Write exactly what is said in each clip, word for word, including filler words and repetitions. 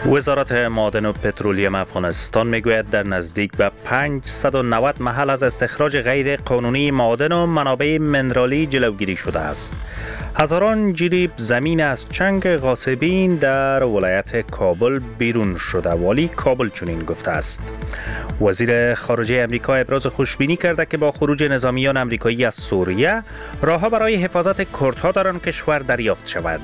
وزارت معادن و پترولیم افغانستان میگوید در نزدیک به پانصد و نود محل از استخراج غیر قانونی معادن و منابع منرالی جلوگیری شده است. هزاران جریب زمین از چنگ غاصبین در ولایت کابل بیرون شده. والی کابل چنین گفته است. وزیر خارجه امریکا ابراز خوشبینی کرده که با خروج نظامیان امریکایی از سوریه راهها برای حفاظت کردها در آن کشور دریافت شود.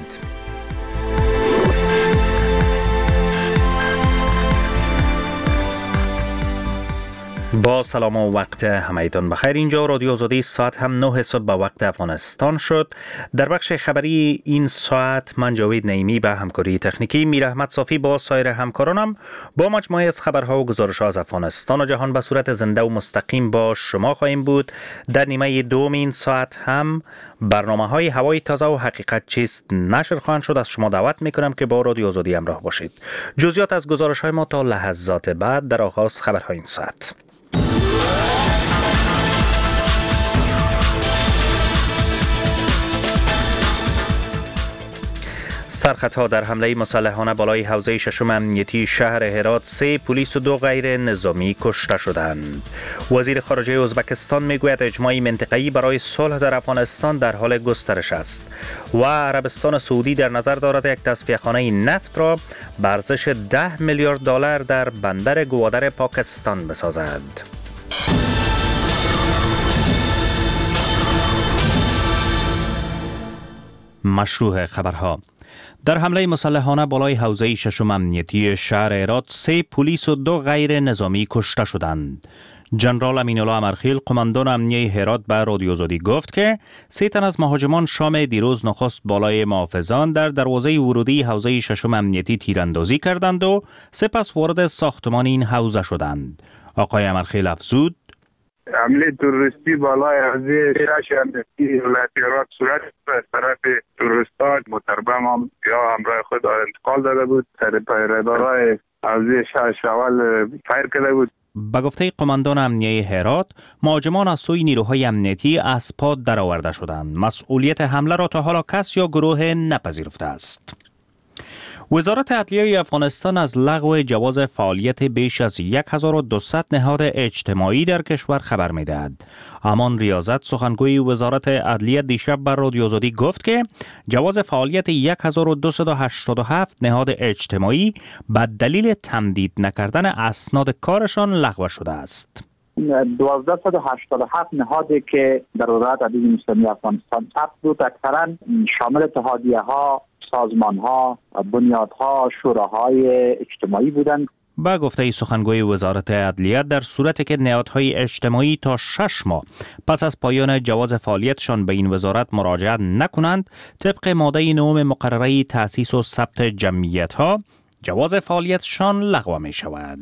با سلام و وقت همایتان بخیر. اینجا رادیو آزادی، ساعت هم نه صبح به وقت افغانستان شد. در بخش خبری این ساعت من جاوید نعیمی به همکاری تکنیکی، میر احمد صافی با سایر همکارانم با مجموعه از خبرها و گزارش‌ها از افغانستان و جهان به صورت زنده و مستقیم با شما خواهیم بود. در نیمه دوم این ساعت هم برنامه‌های هوای تازه و حقیقت چیست نشر خواهند شد. از شما دعوت می‌کنم که با رادیو آزادی همراه باشید. جزئیات از گزارش‌های ما تا لحظات بعد در آغاز خبرهای این ساعت. سرخطها در حمله مسلحانه بالای حوزه ششم امنیتی شهر هرات، سه پلیس و دو غیر نظامی کشته شدند. وزیر خارجه ازبکستان میگوید اجماع منطقه‌ای برای صلح در افغانستان در حال گسترش است و عربستان سعودی در نظر دارد یک تصفیه‌خانه نفت را به ارزش ده میلیارد دلار در بندر گوادر پاکستان بسازد. مشروع خبرها. در حمله مسلحانه بالای حوزه ششم امنیتی شهر هرات، سه پلیس و دو غیر نظامی کشته شدند. جنرال امین‌الله امرخیل، قماندان امنیه هرات، به رادیو آزادی گفت که سه تن از مهاجمان شام دیروز نخست بالای محافظان در دروازه ورودی حوزه ششم امنیتی تیراندازی کردند و سپس وارد ساختمان این حوزه شدند. آقای امرخیل افزود: حمله تروریستی بالای حوزه شش امنیتی ولایت هرات صورت از طرف تروریستان متربم هم یا همراه خود انتقال داده بود. سر پیره‌دارای حوزه شش اول فایر کرده بود. به گفته قماندان امنیه هرات، مهاجمان از سوی نیروهای امنیتی از پا درآورده شدند. مسئولیت حمله را تا حالا کس یا گروه نپذیرفته است. وزارت عدلیه افغانستان از لغو جواز فعالیت بیش از هزار و دویست نهاد اجتماعی در کشور خبر می‌دهد. امان ریاضت، سخنگوی وزارت عدلیه، دیشب بر رادیو آزادی گفت که جواز فعالیت هزار و دویست و هشتاد و هفت نهاد اجتماعی به دلیل تمدید نکردن اسناد کارشان لغو شده است. دوازده صد و هشتاد و هفت نهادی که در وزارت عدلیه اسلامی افغانستان ثبت بود، اکثرا شامل اتحادیه‌ها، سازمان‌ها، بنیادها، شوراهای اجتماعی بودند. با گفته سخنگوی وزارت عدلیه، در صورتی که نهادهای اجتماعی تا شش ماه پس از پایان جواز فعالیتشان به این وزارت مراجعه نکنند، طبق ماده نهم مقرره تأسیس و ثبت جمعیت‌ها، جواز فعالیتشان لغو می شود.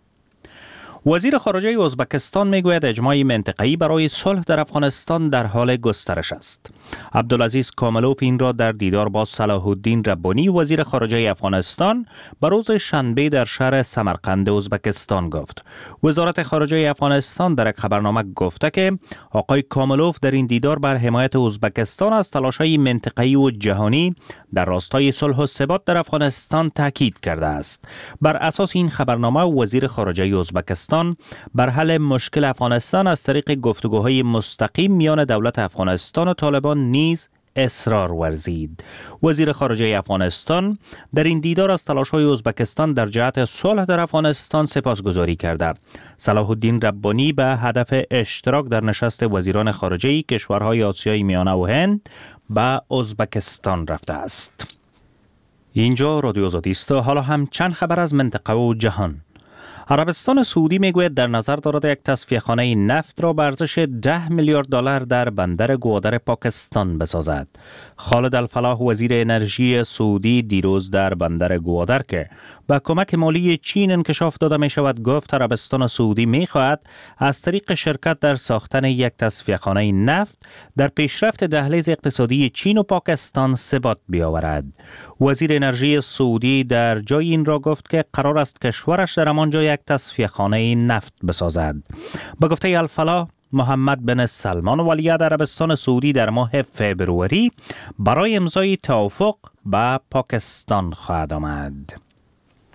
وزیر خارجه ازبکستان میگوید اجماع منطقه‌ای برای صلح در افغانستان در حال گسترش است. عبدالعزیز کاملوف این را در دیدار با صلاح الدین ربانی، وزیر خارجه افغانستان، به روز شنبه در شهر سمرقند ازبکستان گفت. وزارت خارجه افغانستان در یک خبرنامه گفته که آقای کاملوف در این دیدار بر حمایت ازبکستان از تلاش‌های منطقه‌ای و جهانی در راستای صلح و ثبات در افغانستان تاکید کرده است. بر اساس این خبرنامه، وزیر خارجه ازبکستان بر حل مشکل افغانستان از طریق گفتگوهای مستقیم میان دولت افغانستان و طالبان نیز اصرار ورزید. وزیر خارجه افغانستان در این دیدار از تلاش‌های ازبکستان در جهت صلح در افغانستان سپاسگزاری کرده. صلاح الدین ربانی به هدف اشتراک در نشست وزیران خارجه کشورهای آسیای میانه و هند به ازبکستان رفته است. اینجا رادیو آزادی است. حالا هم چند خبر از منطقه و جهان. عربستان سعودی میگوید در نظر دارد یک تصفیه‌خانه نفت را به ارزش ده میلیارد دلار در بندر گوادر پاکستان بسازد. خالد الفلاح، وزیر انرژی سعودی، دیروز در بندر گوادر که با کمک مالی چین انکشاف داده می شود گفت عربستان سعودی می خواهد از طریق شرکت در ساختن یک تصفیه‌خانه نفت در پیشرفت دهلیز اقتصادی چین و پاکستان ثبات بیاورد. وزیر انرژی سعودی در جای این را گفت که قرار است کشورش در همانجا یک تصفیه‌خانه نفت بسازد. با گفته الفلاح، محمد بن سلمان ولیعهد عربستان سعودی در ماه فبروری برای امضای توافق با پاکستان خواهد آمد.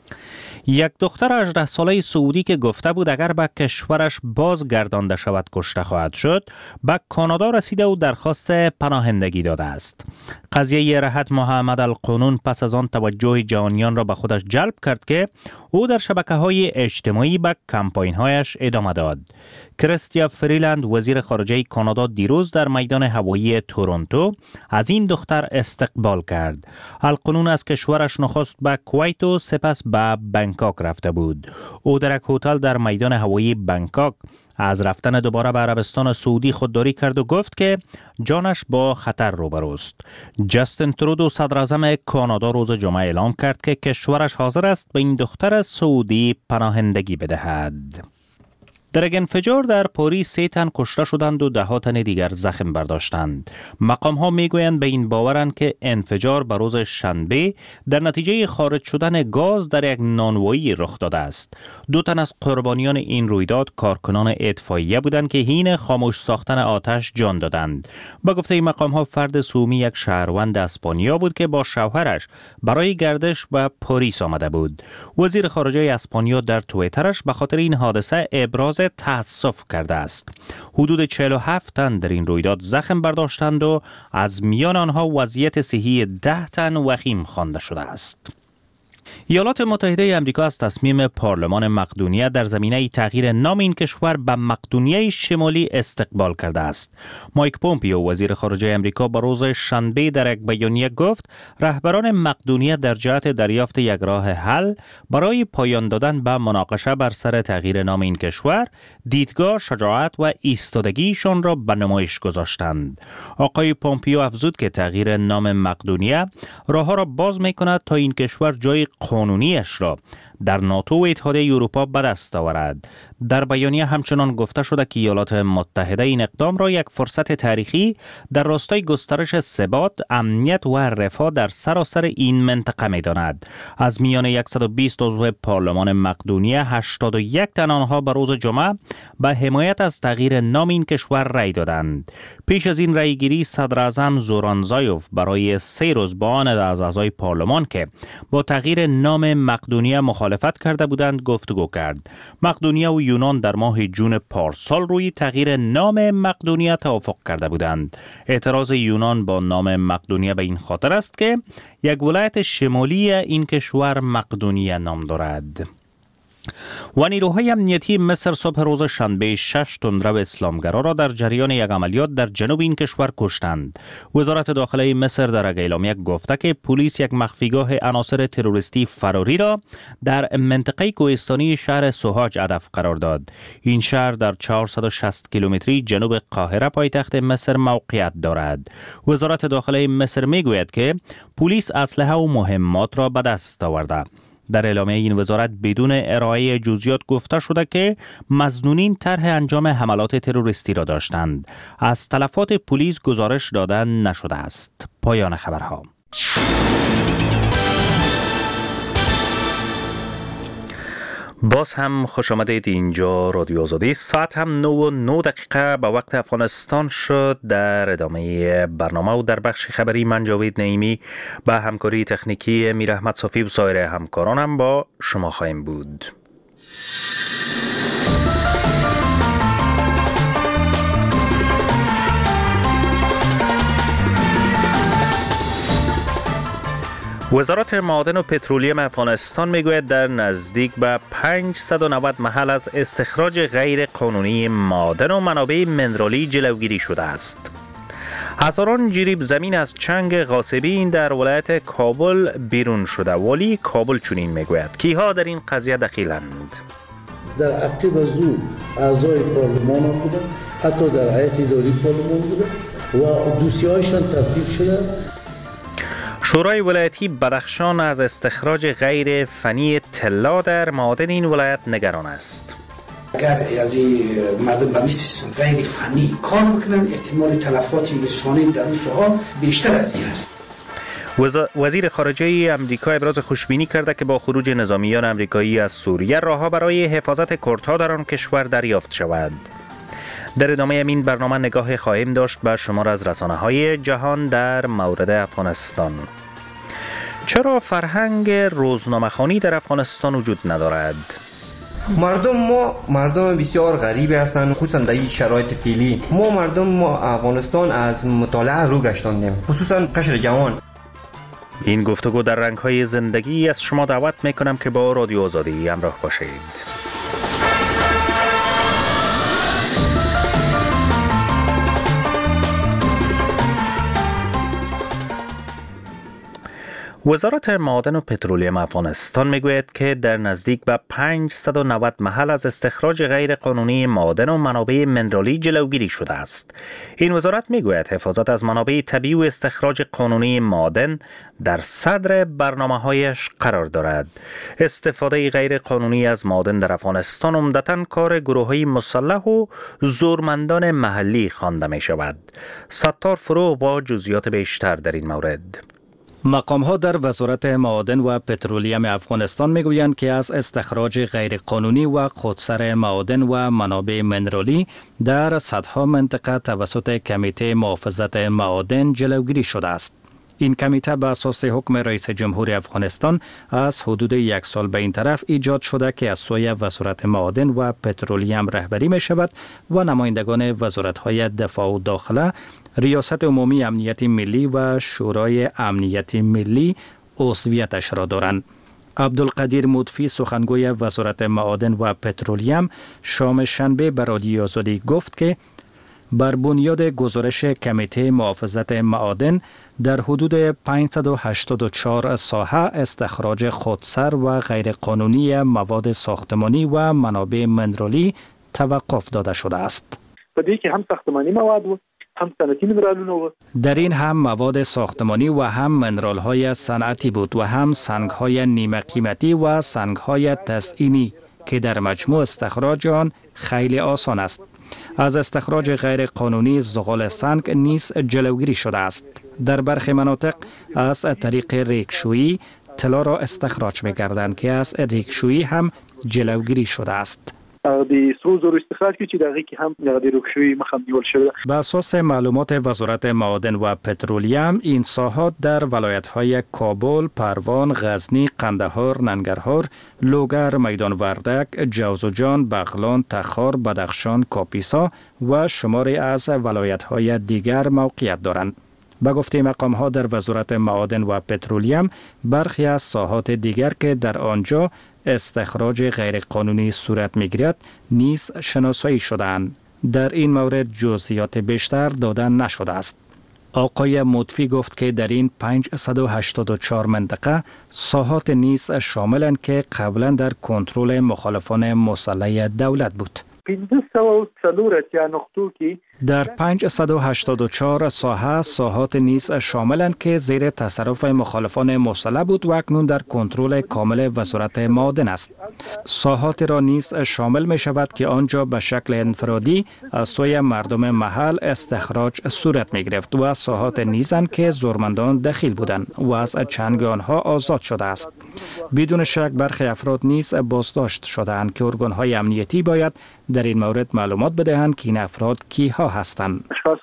یک دختر هجده ساله سعودی که گفته بود اگر به کشورش بازگردانده شود کشته خواهد شد، به کانادا رسیده و درخواست پناهندگی داده است. قضیه راحت محمد القانون پس از آن توجه جهانیان را به خودش جلب کرد که او در شبکه‌های اجتماعی به کمپاین‌هایش ادامه داد. کریستیا فریلند وزیر خارجه کانادا دیروز در میدان هوایی تورنتو از این دختر استقبال کرد. القانون از کشورش نخست به کویت و سپس به بانکوک رفته بود. او در یک هتل در میدان هوایی بانکوک از رفتن دوباره به عربستان سعودی خودداری کرد و گفت که جانش با خطر روبروست. جاستین ترودو صدر اعظم کانادا روز جمعه اعلام کرد که کشورش حاضر است به این دختر سعودی پناهندگی بدهد. در یک انفجار در پاریس سه تن کشته شدند و ده ها تن دیگر زخم برداشتند. مقام ها می گویند به این باورند که انفجار به روز شنبه در نتیجه خارج شدن گاز در یک نانوایی رخ داده است. دو تن از قربانیان این رویداد کارکنان اطفائیه بودند که حین خاموش ساختن آتش جان دادند. با گفته مقام ها فرد سومی یک شهروند اسپانیا بود که با شوهرش برای گردش به پاریس آمده بود. وزیر خارجه اسپانیا در توییترش به خاطر این حادثه ابراز تأسف کرده است. حدود چهل و هفت تن در این رویداد زخم برداشتند و از میان آنها وضعیت صحی ده تن وخیم خوانده شده است. ایالات متحده آمریکا از تصمیم پارلمان مقدونیه در زمینه تغییر نام این کشور به مقدونیه شمالی استقبال کرده است. مایک پومپیو وزیر خارجه آمریکا به روز شنبه در یک بیانیه گفت رهبران مقدونیه در جهت دریافت یک راه حل برای پایان دادن به مناقشه بر سر تغییر نام این کشور دیدگاه، شجاعت و ایستادگیشان را به نمایش گذاشتند. آقای پومپیو افزود که تغییر نام مقدونیه راهها را باز می‌کند تا این کشور جای قانونیش را در ناتو و اتحادیه اروپا به دست آورد. در بیانیه همچنان گفته شده که ایالات متحده این اقدام را یک فرصت تاریخی در راستای گسترش ثبات، امنیت و رفاه در سراسر این منطقه می‌داند. از میان صد و بیست عضو پارلمان مقدونیه، هشتاد و یک تن آنها به روز جمعه به حمایت از تغییر نام این کشور رأی دادند. پیش از این رأیگیری صدر اعظم زوران زایوف برای سه روز با آن از اعضای پارلمان که با تغییر نام مقدونیه مخالفت کرده بودند گفتگو کرد. مقدونیه و یونان در ماه جون پارسال روی تغییر نام مقدونیه توافق کرده بودند. اعتراض یونان با نام مقدونیه به این خاطر است که یک ولایت شمالی این کشور مقدونیه نام دارد. و نیروهای امنیتی مصر صبح روز شنبه شش تندرو اسلامگرا را در جریان یک عملیات در جنوب این کشور کشتند. وزارت داخله مصر در اعلامیه گفته که پلیس یک مخفیگاه عناصر تروریستی فراری را در منطقه کوهستانی شهر سوهاج هدف قرار داد. این شهر در چهارصد و شصت کیلومتری جنوب قاهره پایتخت مصر موقعیت دارد. وزارت داخله مصر میگوید که پلیس اسلحه و مهمات را به دست آورده. در اعلامیه این وزارت بدون ارائه جزئیات گفته شده که مظنونین طرح انجام حملات تروریستی را داشتند. از تلفات پلیس گزارش داده نشده است. پایان خبرها. باز هم خوش آمدید. اینجا رادیو آزادی. ساعت هم نه و نه دقیقه به وقت افغانستان شد. در ادامه برنامه و در بخش خبری من جاوید نعیمی به همکاری تکنیکی میر احمد صافی و سایر همکارانم با شما خواهیم بود. وزارت معادن و پترولیم افغانستان میگوید در نزدیک به پانصد و نود محل از استخراج غیر قانونی معادن و منابع منرالی جلوگیری شده است. هزاران جریب زمین از چنگ غاصبین در ولایت کابل بیرون شده. والی کابل چنین میگوید. کیها در این قضیه دخیلند؟ در عقب از او اعضای پارلمان هم بودن، حتی در هیئت اداری پارلمان بودن و دوسیه‌هایشان ترتیب شده. شورای ولایتی بدخشان از استخراج غیر فنی طلا در معادن این ولایت نگران است. اگر از مردم به مثل غیر فنی کار بکنن احتمال تلفات انسانی در اون ساحه بیشتر از این است. وزیر خارجه امریکا ابراز خوشبینی کرده که با خروج نظامیان امریکایی از سوریه راهها برای حفاظت کردها در آن کشور دریافت شود. در ادامه این برنامه نگاه خواهیم داشت به شمار از رسانه‌های جهان در مورد افغانستان. چرا فرهنگ روزنامه‌خوانی در افغانستان وجود ندارد؟ مردم ما مردم بسیار غریبی هستند، خصوصا در این شرایط فعلی. ما مردم ما افغانستان از مطالعه رو گشتاندیم، خصوصا قشر جوان. این گفتگو در رنگ‌های زندگی از شما دعوت میکنم که با رادیو آزادی همراه باشید. وزارت معادن و پترولیم افغانستان میگوید که در نزدیک به پانصد و نود محل از استخراج غیر قانونی معادن و منابع منرالی جلوگیری شده است. این وزارت میگوید حفاظت از منابع طبیعی و استخراج قانونی معادن در صدر برنامه‌هایش قرار دارد. استفاده غیر قانونی از معادن در افغانستان عمدتاً کار گروه‌های مسلح و زورمندان محلی خوانده می شود. ستار فروغ با جزئیات بیشتر در این مورد. مقام‌ها در وزارت معادن و پترولیم افغانستان میگویند که از استخراج غیرقانونی و خودسر معادن و منابع منرالی در صدها منطقه توسط کمیته محافظت معادن جلوگیری شده است. این کمیته به اساس حکم رئیس جمهور افغانستان از حدود یک سال به این طرف ایجاد شده که از سوی وزارت معادن و پترولیم رهبری می شود و نمایندگان وزارت‌های دفاع و داخله، ریاست عمومی امنیت ملی و شورای امنیت ملی عضویتش را دارند. عبدالقدیر مضفی سخنگوی وزارت معادن و پترولیم شام شنبه به رادیو آزادی گفت که بر بنیاد گزارش کمیته محافظت معادن در حدود پانصد و هشتاد و چهار ساحه استخراج خودسر و غیرقانونی مواد ساختمانی و منابع منرالی توقف داده شده است. بدی که هم ساختمانی مواد و هم صنعتی منرالونه و در این هم مواد ساختمانی و هم منرال های صنعتی بود و هم سنگ های نیمه قیمتی و سنگ های تزئینی که در مجموع استخراج آن خیلی آسان است. از استخراج غیر قانونی زغال سنگ نیز جلوگیری شده است. در برخی مناطق از طریق ریکشویی طلا را استخراج می‌کردند که از ریکشویی هم جلوگیری شده است. د سرو زرو استخراج کې چې دغه کې هم د ریکشویی مخه نیول شوی. به اساس معلومات وزارت معادن و پترولیم این ساحات در ولایت‌های کابل، پروان، غزنی، قندهار، ننگرهار، لوگر، میدان وردک، جوزجان، بغلان، تخار، بدخشان، کاپیسا و شماری از ولایت‌های دیگر موقعیت دارند. به گفته مقام‌ها در وزارت معادن و پترولیم برخی از ساحات دیگر که در آنجا استخراج غیرقانونی صورت می‌گیرد نیز شناسایی شده‌اند. در این مورد جزئیات بیشتر داده نشده است. آقای مضفی گفت که در این پانصد و هشتاد و چهار منطقه ساحات نیز شاملند که قبلا در کنترل مخالفان مسلح دولت بود. در پانصد و هشتاد و چهار ساحه ساحات نیز شاملند که زیر تصرف مخالفان مسلح بود و اکنون در کنترل کامل وزارت معادن است. ساحات را نیز شامل می شود که آنجا به شکل انفرادی از سوی مردم محل استخراج صورت می گرفت و ساحات نیزند که زورمندان دخیل بودند و از چنگ آنها آزاد شده است. بدون شک برخی افراد نیز بازداشت شده‌اند که ارگان‌های امنیتی باید در این مورد معلومات بدهند که این افراد کیها هستند.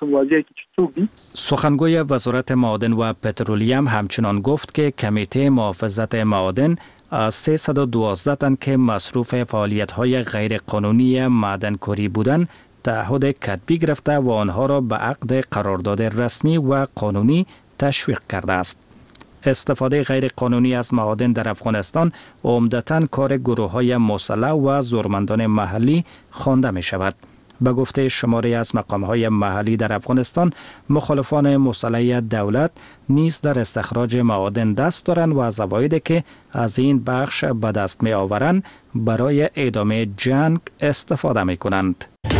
سخنگوی وزارت معادن و پترولیم همچنان گفت که کمیته محافظت معادن از سیصد و دوازده تن که مصروف فعالیت‌های غیرقانونی معدنکاری بودند تعهد کتبی گرفته و آنها را به عقد قرارداد رسمی و قانونی تشویق کرده است. استفاده غیر قانونی از معادن در افغانستان عمدتاً کار گروه‌های مسلح و زورمندان محلی خوانده می شود. به گفته شماری از مقام‌های محلی در افغانستان، مخالفان مسلح دولت نیز در استخراج معادن دست دارند و از عوایدی که از این بخش به دست می آورند برای ادامه جنگ استفاده می کنند.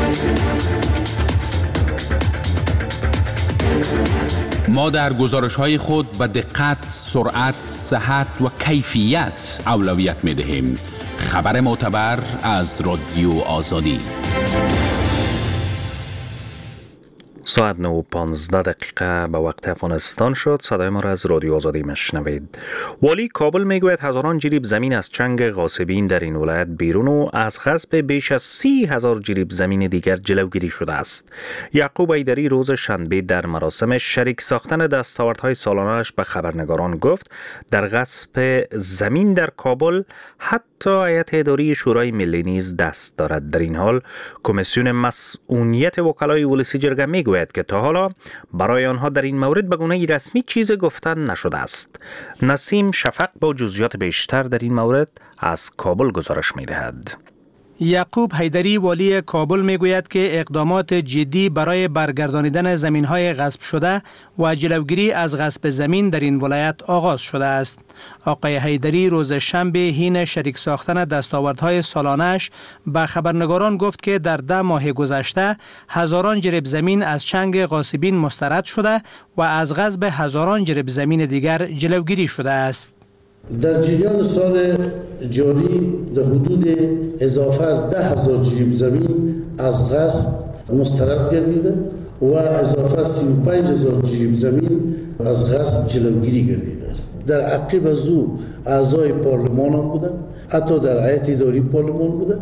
ما در گزارش‌های خود به دقت، سرعت، صحت و کیفیت اولویت می‌دهیم. خبر معتبر از رادیو آزادی. ساعت نه و پانزده دقیقه به وقت افغانستان شد. صدای ما را از رادیو آزادی مشنوید. والی کابل میگوید هزاران جریب زمین از چنگ غاصبین در این ولایت بیرون و از غصب بیش از سی هزار جریب زمین دیگر جلوگیری شده است. یعقوب حیدری روز شنبه در مراسم شریک ساختن دستاوردهای سالانه‌اش به خبرنگاران گفت در غصب زمین در کابل حتی هیئت اداری شورای ملی نیز دست دارد. در این حال کمیسیون مسئولیت وکلای ولسی جرگه میگوید که تا حالا برای آنها در این مورد به گونه رسمی چیز گفتن نشده است. نسیم شفق با جزئیات بیشتر در این مورد از کابل گزارش می‌دهد. یعقوب حیدری والی کابل میگوید که اقدامات جدی برای برگردانیدن زمین‌های غصب شده و جلوگیری از غصب زمین در این ولایت آغاز شده است. آقای حیدری روز شنبه حین شریک ساختن دستاوردهای سالانه‌اش به خبرنگاران گفت که در ده ماه گذشته هزاران جریب زمین از چنگ غاصبین مسترد شده و از غصب هزاران جریب زمین دیگر جلوگیری شده است. در جریان سال جاری در حدود اضافه از ده هزار جریب زمین از غصب مسترد گردیده و اضافه از سی و پنج هزار جریب زمین از غصب جلوگیری گردیده است. در عقب از او اعضای پارلمان هم بودن، حتی در هیئت اداری پارلمان بودن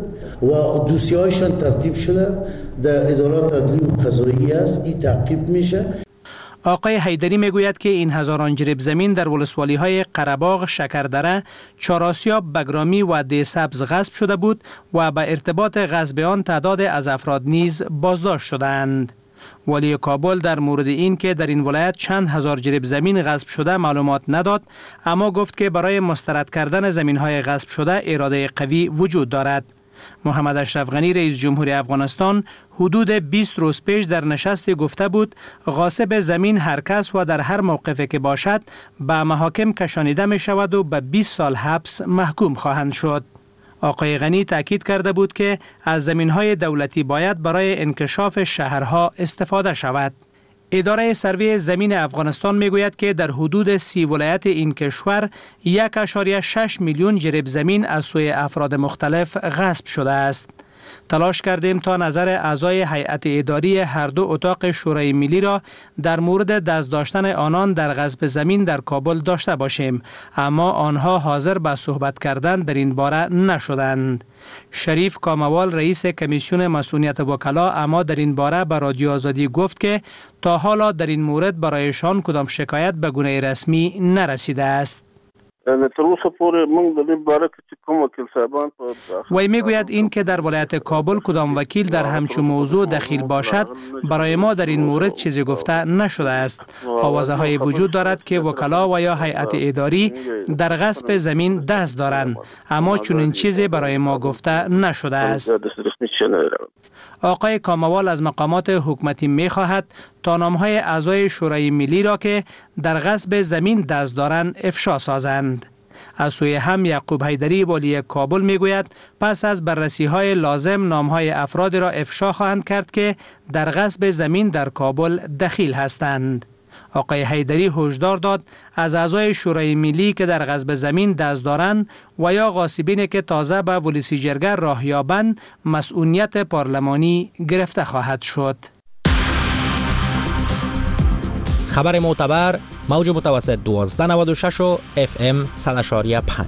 و دوسیه هایشان ترتیب شده در ادارات عدلی و قضایی است. این تعقیب میشه. آقای حیدری میگوید که این هزاران جریب زمین در ولسوالی های قره‌باغ، شکردره، چهارآسیاب، بگرامی و دیسبز غصب شده بود و به ارتباط غصب آن تعداد از افراد نیز بازداشت شدند. والی کابل در مورد این که در این ولایت چند هزار جریب زمین غصب شده معلومات نداد، اما گفت که برای مسترد کردن زمین های غصب شده اراده قوی وجود دارد. محمد اشرف غنی رئیس جمهور افغانستان حدود بیست روز پیش در نشستی گفته بود غاصب زمین هر کس و در هر موقفی که باشد به محاکم کشانیده می شود و به بیست سال حبس محکوم خواهند شد. آقای غنی تاکید کرده بود که از زمین‌های دولتی باید برای انکشاف شهرها استفاده شود. اداره سروی زمین افغانستان میگوید که در حدود سی ولایت این کشور یک ممیز شش میلیون جریب زمین از سوی افراد مختلف غصب شده است. تلاش کردیم تا نظر اعضای هیئت اداری هر دو اتاق شورای ملی را در مورد دست داشتن آنان در غصب زمین در کابل داشته باشیم، اما آنها حاضر به صحبت کردن در این باره نشدند. شریف کاموال رئیس کمیسیون مسئولیت وکلا اما در این باره به رادیو آزادی گفت که تا حالا در این مورد برایشان کدام شکایت به گونه رسمی نرسیده است. وی میگوید این که در ولایت کابل کدام وکیل در همچون موضوع دخیل باشد برای ما در این مورد چیزی گفته نشده است. آوازه های وجود دارد که وکلا و یا هیئت اداری در غصب زمین دست دارند، اما چنین چیزی برای ما گفته نشده است. آقای کاموال از مقامات حکومتی می خواهد تا نامهای اعضای شورای ملی را که در غصب زمین دست دارند افشا سازند. از سوی هم یعقوب حیدری والی کابل می گوید پس از بررسی های لازم نامهای افراد را افشا خواهند کرد که در غصب زمین در کابل دخیل هستند. آقای حیدری هشدار داد از اعضای شورای ملی که در غصب زمین دست دارند و یا غاصبین که تازه به ولسی جرگه راه یابند مسئولیت پارلمانی گرفته خواهد شد. خبر معتبر موج متوسط دوازده نود و شش و اف ام صد و شش و پنج.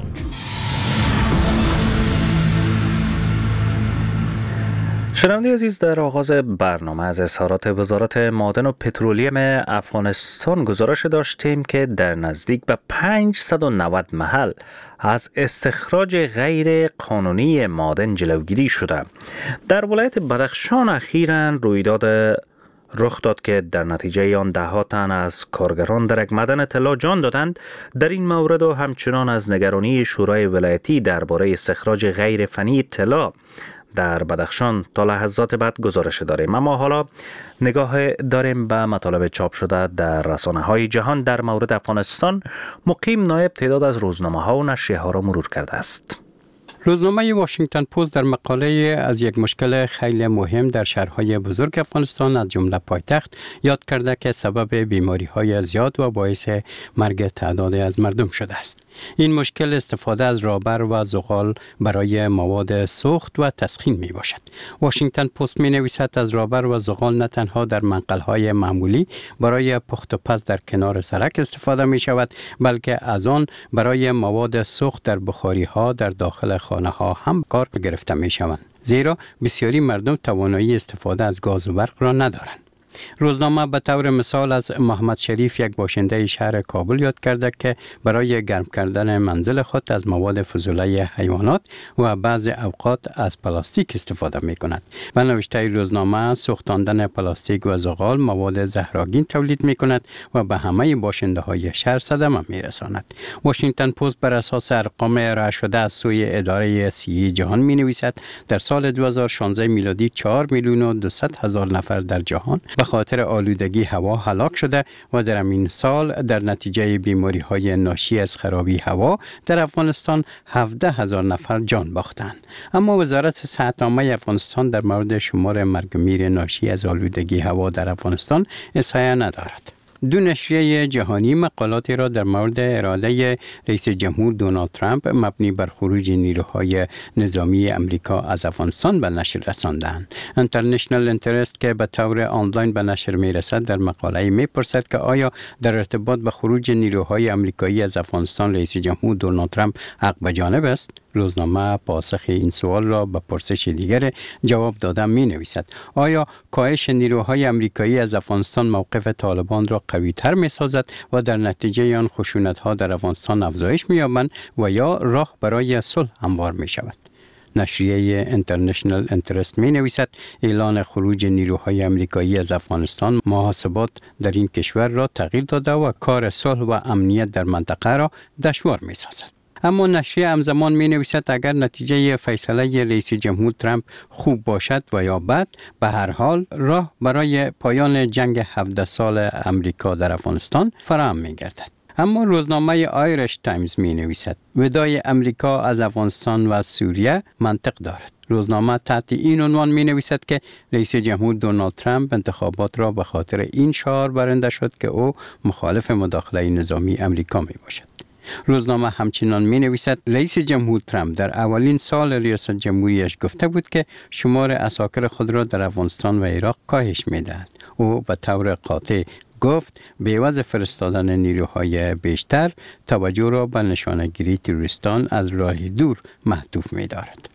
شنونده عزیز، در آغاز برنامه از اظهارات وزارت معادن و پترولیم افغانستان گزارش داشتیم که در نزدیک به پانصد و نود محل از استخراج غیر قانونی معادن جلوگیری شده. در ولایت بدخشان اخیراً رویداد رخ داد که در نتیجه آن ده ها تن از کارگران در یک معدن طلا جان دادند. در این مورد و همچنان از نگرانی شورای ولایتی درباره استخراج غیر فنی طلا در بدخشان تا لحظات بعد گزارش داریم. اما حالا نگاه داریم به مطالب چاپ شده در رسانه های جهان در مورد افغانستان. مقیم نایب تعداد از روزنامه ها و نشریه ها را مرور کرده است. روزنامه واشنگتن پست در مقاله از یک مشکل خیلی مهم در شهرهای بزرگ افغانستان از جمله پایتخت یاد کرده که سبب بیماری‌های زیاد و باعث مرگ تعدادی از مردم شده است. این مشکل استفاده از رابر و زغال برای مواد سوخت و تسخین می باشد. واشنگتن پست می نویسد از رابر و زغال نه تنها در منقل‌های معمولی برای پخت و پز در کنار سرک استفاده می شود، بلکه از آن برای مواد سوخت در بخاری‌ها در داخل خانه ها هم کار گرفته می شوند، زیرا بسیاری مردم توانایی استفاده از گاز و برق را ندارند. روزنامه به طور مثال از محمد شریف، یک باشنده شهر کابل، یاد کرده که برای گرم کردن منزل خود از مواد فضوله حیوانات و بعض اوقات از پلاستیک استفاده می کند. و نوشته روزنامه سوختاندن پلاستیک و زغال مواد زهرآگین تولید می کند و به همه باشنده های شهر صدمه می رساند. واشنگتن پست بر اساس ارقام ارائه شده از سوی اداره صحی جهان می نویسد در سال دو هزار و شانزده میلادی چهار میلیون و دویست هزار نفر در جهان به خاطر آلودگی هوا هلاک شده و در این سال در نتیجه بیماری های ناشی از خرابی هوا در افغانستان هفده هزار نفر جان باختند. اما وزارت صحت عامه افغانستان در مورد شمار مرگ و میر ناشی از آلودگی هوا در افغانستان احصایه ندارد. دو نشریه جهانی مقالاتی را در مورد اراده رئیس جمهور دونالد ترامپ مبنی بر خروج نیروهای نظامی امریکا از افغانستان به نشر رساندند. اینترنشنال اینترست که به طور آنلاین به نشر میرسد در مقاله میپرسد که آیا در ارتباط به خروج نیروهای امریکایی از افغانستان رئیس جمهور دونالد ترامپ حق به جانب است؟ روزنامه پاسخ این سوال را به پرسش دیگر جواب داده می نویسد: آیا کاهش نیروهای امریکایی از افغانستان موقف طالبان را قوی تر می سازد و در نتیجه آن خشونت ها در افغانستان افزایش می یابند و یا راه برای صلح هموار می شود؟ نشریه اینترنشنال اینترست می نویسد اعلان خروج نیروهای امریکایی از افغانستان محاسبات در این کشور را تغییر داده و کار صلح و امنیت در منطقه را دشوار می سازد. اما نشریه همزمان می نویسد اگر نتیجه فیصله رئیس جمهور ترامپ خوب باشد و یا بد، به هر حال راه برای پایان جنگ هفده سال امریکا در افغانستان فراهم می گردد. اما روزنامه آیرش تایمز می نویسد ودای امریکا از افغانستان و از سوریه منطق دارد. روزنامه تحت این عنوان می نویسد که رئیس جمهور دونالد ترامپ انتخابات را به خاطر این شعار برنده شد که او مخالف مداخله نظامی امریکا می باشد. روزنامه همچنان می نویسد رئیس جمهور ترامپ در اولین سال ریاست جمهوریش گفته بود که شمار عساکر خود را در افغانستان و عراق کاهش می دهد. او به طور قاطع گفت به عوض فرستادن نیروهای بیشتر توجه را به نشانه‌گیری تروریستان از راه دور محدود می دارد.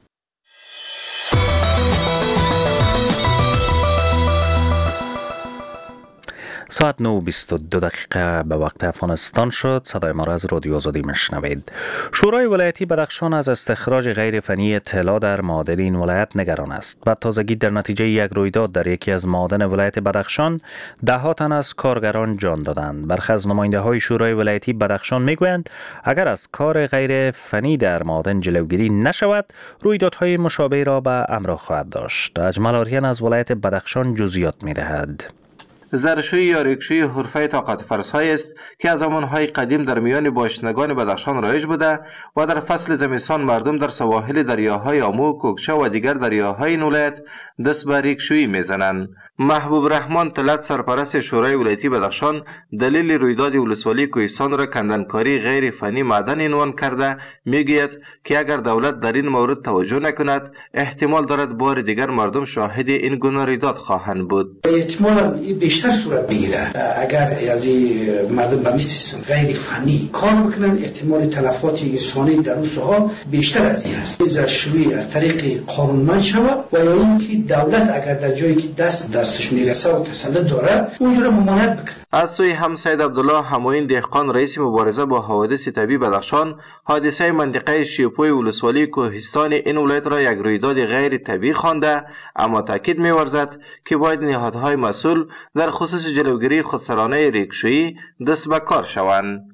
ساعت نه و بیست و دو دقیقه به وقت افغانستان شد. صدای ما را از رادیو آزادی میشنوید. شورای ولایتی بدخشان از استخراج غیر فنی طلا در معادن این ولایت نگران است. بعد تازگی در نتیجه یک رویداد در یکی از معادن ولایت بدخشان ده ها تن از کارگران جان دادند. برخی از نماینده های شورای ولایتی بدخشان میگویند اگر از کار غیر فنی در معادن جلوگیری نشود، رویدادهای مشابه را به همراه خواهد داشت. اجمل آریان از ولایت بدخشان جزئیات میدهد. زرشویی یا ریکشویی حرفه طاقت فرس‌های است که از زمانهای قدیم در میان باشندگان بدخشان رایج بوده و در فصل زمستان مردم در سواحل دریاهای آمو، کوکچه و دیگر دریاهای این ولایت دست به ریکشویی میزنند. محبوب رحمان طلعت، سرپرست شورای ولایتی بدخشان، دلیل رویداد ولسوالی کوهستان را کندنکاری غیر فنی معدن عنوان کرده میگوید که اگر دولت در این مورد توجه نکند احتمال دارد بار دیگر مردم شاهد این گونه رویداد خواهند بود. احتمالاً بیشتر صورت بگیره اگر از مردم به مثل غیر فنی کار بکنن، احتمال تلفات انسانی در اون ساحه بیشتر از این است. زرشویی از طریق قانونمند شود و یا اینکه دولت اگر در جایی که دست دستش میرسه و تسلط داره اونجا ممانعت بکنه. از سوی هم سید عبدالله همایون دهقان، رئیس مبارزه با حوادث طبیعی بدخشان، حادثه منطقه شیپوی ولسوالی کوهستان این ولایت را یک رویداد غیر طبیعی خوانده، اما تاکید می‌ورزد که باید نهادهای مسئول در خصوص جلوگیری خودسرانه ریکشویی دست به کار شوند.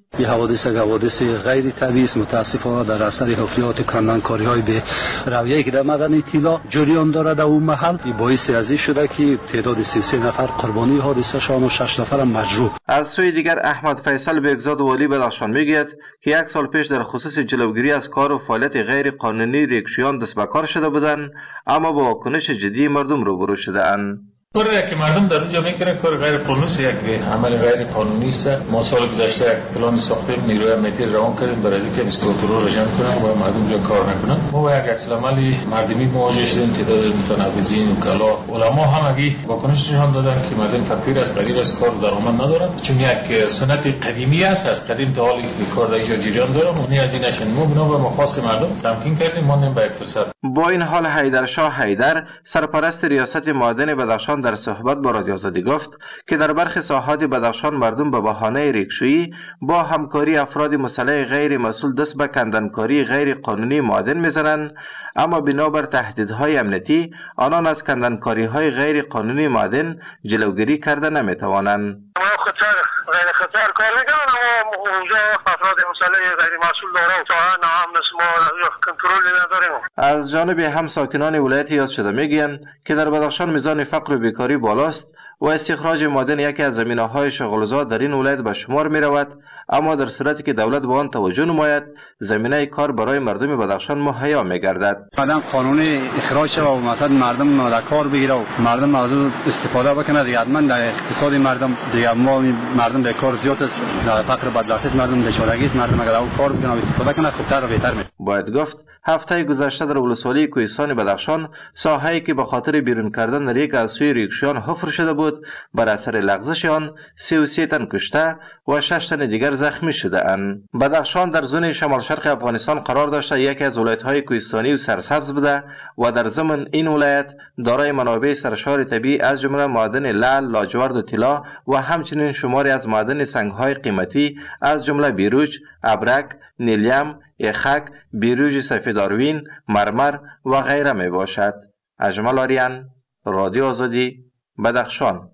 این حوادث حوادث غیر طبیعی است. متاسفانه در اثر حفریات و کندنکاری‌های به رویه‌ای که در مدن طلا جریان دارد در اون محل، این باعث از این شده که تعداد سی و سه نفر قربانی حادثه شدند و شش نفر مجروح. از سوی دیگر احمد فیصل بگزاد والی بدخشان میگوید که یک سال پیش در خصوص جلوگیری از کار و فعالیت غیر قانونی ریکشیان دست به کار شده بودند، اما با واکنش جدی مردم روبرو شده‌اند. کاری که مردم در اونجا میکنن کار غیر قانونی است، یک عمل غیر قانونی است. ما سال گذشته یک پلان ساختیم، نیروی امنیتی روان کردیم برای اینکه بیسکوت رو رژیم کنن و مردم اونجا کار نکنن. ما با یک عکس العمل مردمی مواجه شدیم، تعداد متنوعین و کلا علما همگی واکنش نشان دادن که مردم فقیر است، غریب است، کار درآمد ندارن، چون یک سنت قدیمی است، از قدیم تا حال کار در اینجا جریان داره. ما از این نشون ما بنا به مخواص مردم تمکین کردیم، ماندیم به یک فرصت. با این حال حیدرشاه حیدر سرپرست ریاست معدن بدخشان در صحبت با رادیو آزادی گفت که در برخی ساحات بدخشان مردم به بهانه ریکشویی با همکاری افراد مسلح غیر مسئول دست به کندنکاری غیر قانونی معدن میزنند، اما بنابر تهدیدهای امنیتی آنان از کندنکاری‌های غیر قانونی معدن جلوگیری کرده نمیتوانند. خطر غیر خطر کار میکنن، اما اونجا افراد مسلح غیر مسئول داره و تا هم نسل ما کنترل نداریم. از جانب هم ساکنان ولایت یاد شده میگویند که در بدخشان میزان فقر و بیکاری بالاست و استخراج معدن یکی از زمینه‌های شغل‌زا در این ولایت به شمار می‌رود، اما در صورتی که دولت به آن توجه نماید زمینه کار برای مردم بدخشان مهیا می‌گردد. قدم قانونی اخراج شود و مثلا مردم را کار بگیره و مردم از اون استفاده بکنه، دیگه حتما در اقتصاد مردم دیگه ما مردم در کار زیاد است، در فقر بدبختی مردم بیچارگی است، مردم اگر اون کار بکنه و استفاده کنه خوبتر و بهتر میشه. باید گفت هفته گذشته در ولسوالی کوهستان بدخشان ساحه‌ای که به خاطر بیرون کردن ریگ از سوی ریکشیان حفر شده بود بر اثر لغزش آن سی و سه تن کشته و شش تن دیگر زخمی شده اند. بدخشان در زون شمال شرق افغانستان قرار داشته یکی از ولایت‌های کوهستانی و سرسبز بوده و در ضمن این ولایت دارای منابع سرشار طبیعی از جمله معادن لعل، لاجورد و طلا و همچنین شماری از معادن سنگ‌های قیمتی از جمله بیروج، ابرک، نیلیم، یخک، بیروج سفیداروین، مرمر و غیره می باشد. اجمل آریان، رادیو آزادی، بدخشان.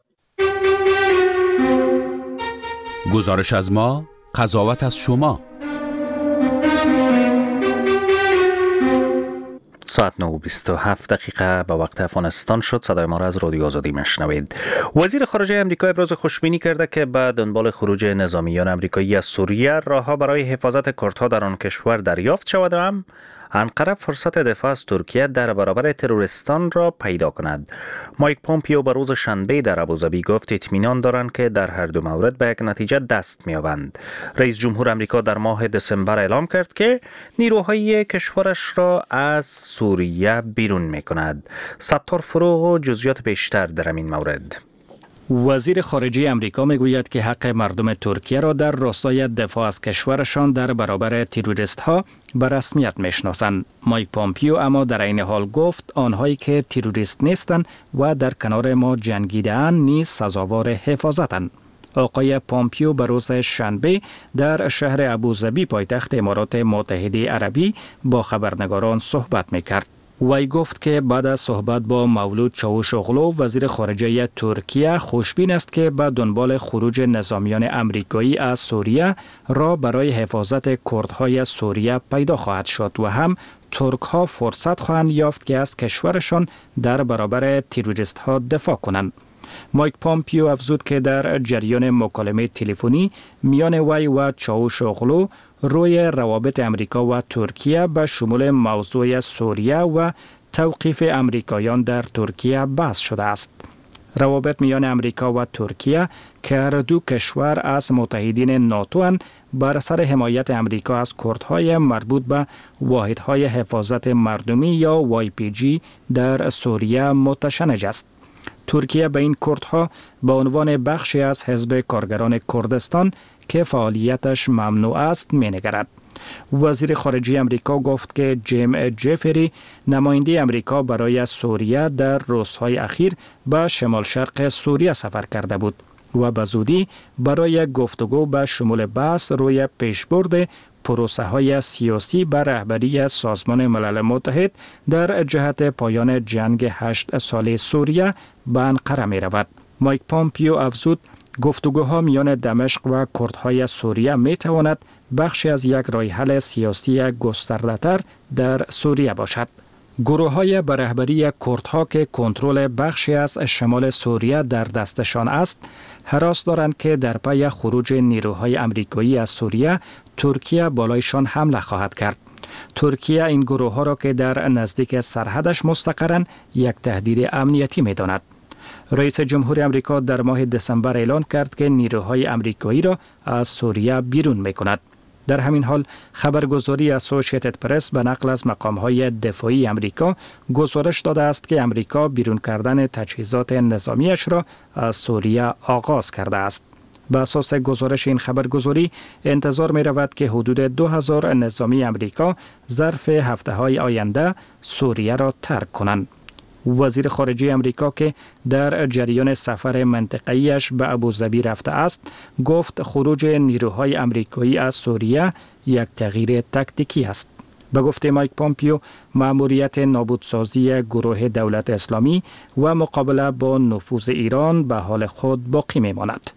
گزارش از ما، قضاوت از شما. ساعت نه و بیست و هفت دقیقه به وقت افغانستان شد. صدای ما را از رادیو آزادی میشنوید. وزیر خارجه آمریکا ابراز خوشبینی کرده که به دنبال خروج نظامیان آمریکایی از سوریه راهها برای حفاظت کردها در آن کشور دریافت شود و هم انقره فرصت دفاع از ترکیه در برابر تروریستان را پیدا کند. مایک پومپیو به روز شنبه در ابوظبی گفت اطمینان دارند که در هر دو مورد به یک نتیجه دست می‌یابند. رئیس جمهور آمریکا در ماه دسامبر اعلام کرد که نیروهای کشورش را از سوریه بیرون می‌کند. ستار فروغ و جزئیات بیشتر در این مورد. وزیر خارجه آمریکا میگوید که حق مردم ترکیه را در راستای دفاع از کشورشان در برابر تروریست ها به رسمیت میشناسند. مایک پومپیو اما در این حال گفت آنهایی که تروریست نیستند و در کنار ما جنگیده‌اند نیز سزاوار حفاظتند. آقای پومپیو به روز شنبه در شهر ابوظبی پایتخت امارات متحده عربی با خبرنگاران صحبت میکرد. وی گفت که بعد از صحبت با مولود چاوشوغلو وزیر خارجه ترکیه خوشبین است که به دنبال خروج نظامیان آمریکایی از سوریه را برای حفاظت کردهای سوریه پیدا خواهد شد و هم ترک ها فرصت خواهند یافت که از کشورشان در برابر تروریست ها دفاع کنند. مایک پومپیو افزود که در جریان مکالمه تلفنی میان وی و چاوشوغلو روی روابط امریکا و ترکیه به شمول موضوع سوریه و توقیف امریکایان در ترکیه بحث شده است. روابط میان امریکا و ترکیه که هر دو کشور از متحدین ناتو اند بر سر حمایت امریکا از کردهای مربوط به واحدهای حفاظت مردمی یا وای پی جی در سوریه متشنج است. ترکیه به این کردها به عنوان بخشی از حزب کارگران کردستان که فعالیتش ممنوع است می‌نگرد. وزیر خارجه آمریکا گفت که جیم جفری نماینده آمریکا برای سوریه در روزهای اخیر به شمال شرق سوریه سفر کرده بود و به زودی برای گفتگو به شمول بحث روی پیشبرد پروسه های سیاسی بر رهبری سازمان ملل متحد در جهت پایان جنگ هشت ساله سوریه به انقره می رود. مایک پومپیو افزود گفتگوها میان دمشق و کردهای سوریه می تواند بخشی از یک راه حل سیاسی گسترده‌تر در سوریه باشد. گروه های به رهبری کردها که کنترل بخشی از شمال سوریه در دستشان است، هراس دارند که در پی خروج نیروهای آمریکایی از سوریه، ترکیه بالایشان حمله خواهد کرد. ترکیه این گروه ها را که در نزدیک سرحدش مستقرند یک تهدید امنیتی می داند. رئیس جمهور آمریکا در ماه دسامبر اعلان کرد که نیروهای آمریکایی را از سوریه بیرون می کند. در همین حال خبرگزاری اسوسییتد پرس به نقل از مقام‌های دفاعی آمریکا گزارش داده است که آمریکا بیرون کردن تجهیزات نظامیش را از سوریه آغاز کرده است. به اساس گزارش این خبرگزاری انتظار می رود که حدود دو هزار نظامی آمریکا ظرف هفته‌های آینده سوریه را ترک کنند. وزیر خارجه آمریکا که در جریان سفر منطقه‌ایش به ابوظبی رفته است، گفت خروج نیروهای آمریکایی از سوریه یک تغییر تاکتیکی است. به گفته مایک پومپیو، مأموریت نابودسازی گروه دولت اسلامی و مقابله با نفوذ ایران به حال خود باقی می‌ماند.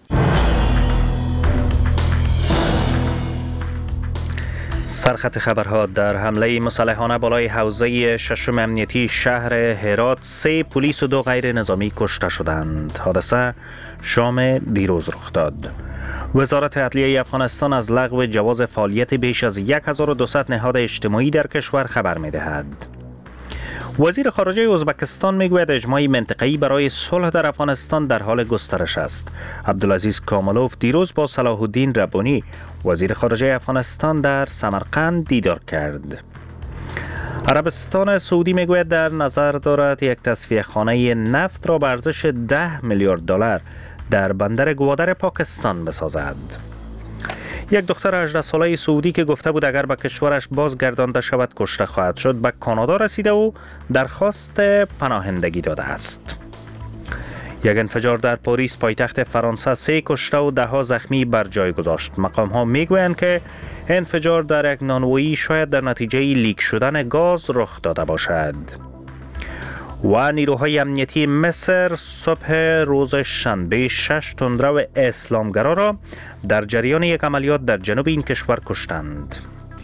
سرخط خبرها: در حمله مسلحانه بالای حوزه ششم امنیتی شهر هرات، سه پلیس و دو غیر نظامی کشته شدند. حادثه شام دیروز رخ داد. وزارت عدلیه افغانستان از لغو جواز فعالیت بیش از هزار و دویست نهاد اجتماعی در کشور خبر می‌دهد. وزیر خارجه ازبکستان میگوید اجماع منطقه‌ای برای صلح در افغانستان در حال گسترش است. عبدالعزیز کاملوف دیروز با صلاح الدین ربانی وزیر خارجه افغانستان در سمرقند دیدار کرد. عربستان سعودی میگوید در نظر دارد یک تصفیه خانه نفت را به ارزش ده میلیارد دلار در بندر گوادر پاکستان بسازد. یک دختر هجده ساله سعودی که گفته بود اگر به کشورش بازگردانده شود کشته خواهد شد، به کانادا رسیده و درخواست پناهندگی داده است. یک انفجار در پاریس پایتخت فرانسه سه کشته و ده ها زخمی بر جای گذاشت. مقام ها میگویند که انفجار در یک نانوایی شاید در نتیجه لیک شدن گاز رخ داده باشد. و نیروهای امنیتی مصر صبح روز شنبه شش تندرو اسلامگرا را در جریان یک عملیات در جنوب این کشور کشتند.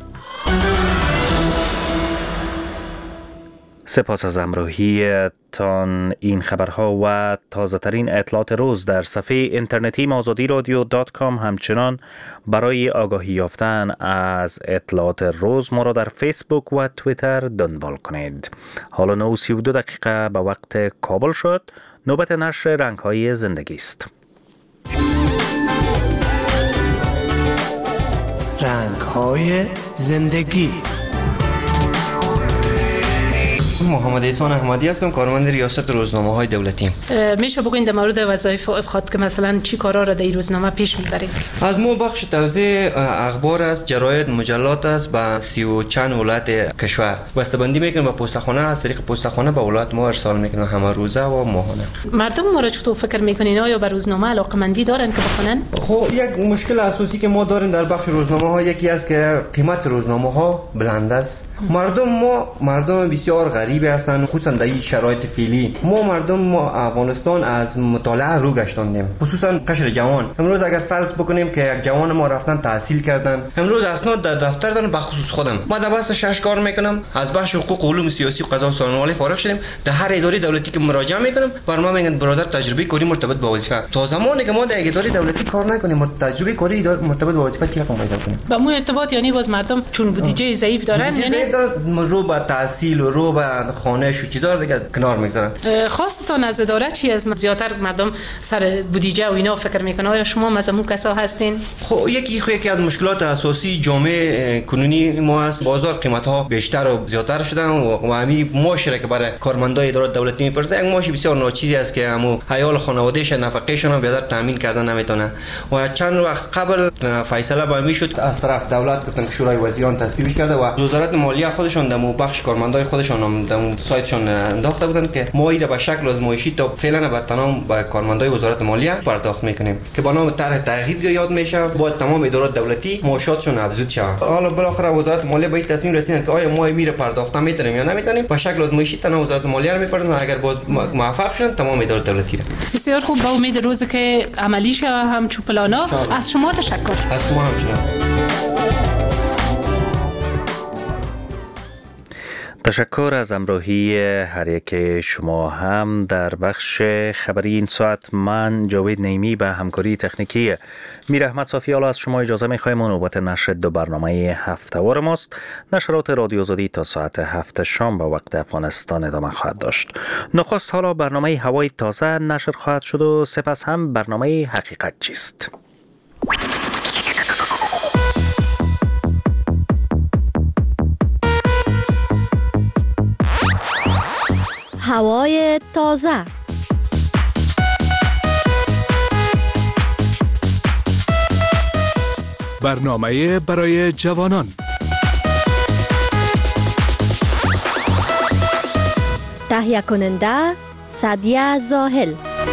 سپاس از همراهیتان. این خبرها و تازه ترین اطلاعات روز در صفحه اینترنتی آزادی رادیو دات کام. همچنان برای آگاهی یافتن از اطلاعات روز ما را در فیسبوک و توییتر دنبال کنید. حالا نه و سی و دو دقیقه به وقت کابل شد. نوبت نشر رنگ‌های زندگی است. رنگ‌های زندگی. محمد احسان احمدی هستم، کارمند ریاست روزنامه های دولتی. میشه بگوین در مورد وظایف و افخاد که مثلا چی کارا را در این روزنامه پیش میبرید؟ از ما بخش توزیع اخبار است، جراید، مجلات است با سی و چند ولایت کشور. بسته‌بندی میکنیم با پستخانه، از طریق پستخانه به ولایت ما ارسال میکنیم، همه روزه و ماهانه. مردم ما را چطور فکر میکنین؟ آیا به روزنامه علاقه‌مندی دارن که بخونن؟ خب یک مشکل اساسی که ما داریم در بخش روزنامه ها یکی است که قیمت روزنامه ها بلند است. مردم ما مردم بسیار غریبی هستند، خصوصا در این شرایط فعلی. ما مردم ما افغانستان از مطالعه رو گشتاندیم، خصوصا قشر جوان. امروز اگر فرض بکنیم که یک جوان ما رفتن تحصیل کردن، امروز اسناد در دفتر دارن، به خصوص خودم ما در بحث شش کار میکنم، از بخش حقوق و علوم سیاسی و قضا و سخنورانی فارغ شدیم. در هر اداره دولتی که مراجعه میکنم بر ما میگن برادر تجربه کاری مرتبط با وظیفه. تا زمانی که ما در اداره دولتی کار نکنیم تجربه کاری مرتبط با وظیفه چی رقم پیدا کنیم؟ با مو ارتباط یعنی باز مردم چون بودجه ضعیف دارن، یعنی ضعیف دارن، رو به تحصیل و رو به خانه شو چیزا رو دیگه کنار میگذارن. خواستتان از اداره چی از زیاتر مردم سر بودجه و اینا فکر میکنن؟ آیا شما از همون کسا هستین؟ خب یکی خو یکی از مشکلات اساسی جامعه کنونی ما است، بازار قیمت ها بیشتر و زیاتر شدن و همین معاشره که برای کارمندای اداره دولتی میپرسه یک معاش بسیار ناچیزی است که همو حیال خانوادهش نفقهشون رو بیادر تامین کردن نمیتونه. و چند وقت قبل فیصله با میشد از طرف دولت گفتن که شورای وزیران تصویبش کرده و وزارت مالیه خودشون دمو بخش کارمندای خودشون هم در سایتشون انداخته بودن که ما این را به شکل آزمایشی تا فعلا به تمام به کارمندای وزارت مالیه پرداخت میکنیم که با نام طرح تغییر یاد میشه، با تمام ادارات دولتی معاشاتشون افزود شه. حالا بالاخره وزارت مالیه به این تصمیم رسیدن که آیا ما میره پرداخت میتونیم یا نمیتونیم. به شکل آزمایشی تنها وزارت مالیه رو میپردازن، اگر باز موفق شن تمام ادارات دولتی را. بسیار خوب، با امید روزی که عملی شه همچون پلانا. از شما تشکر. از شما همچنین. تشکر از همراهی هر یک شما هم در بخش خبری این ساعت. من جاوید نیمی به همکاری تکنیکی میر احمد صافی حالا از شما اجازه می‌خوایم. نوبت نشر دو برنامه هفته‌وار ماست. نشرات رادیو آزادی تا ساعت هفت شام به وقت افغانستان ادامه خواهد داشت. نخست حالا برنامه هوای تازه نشر خواهد شد و سپس هم برنامه حقیقت چیست. هوای تازه. برنامه برای جوانان. تهیه کننده سعدیه زاهل.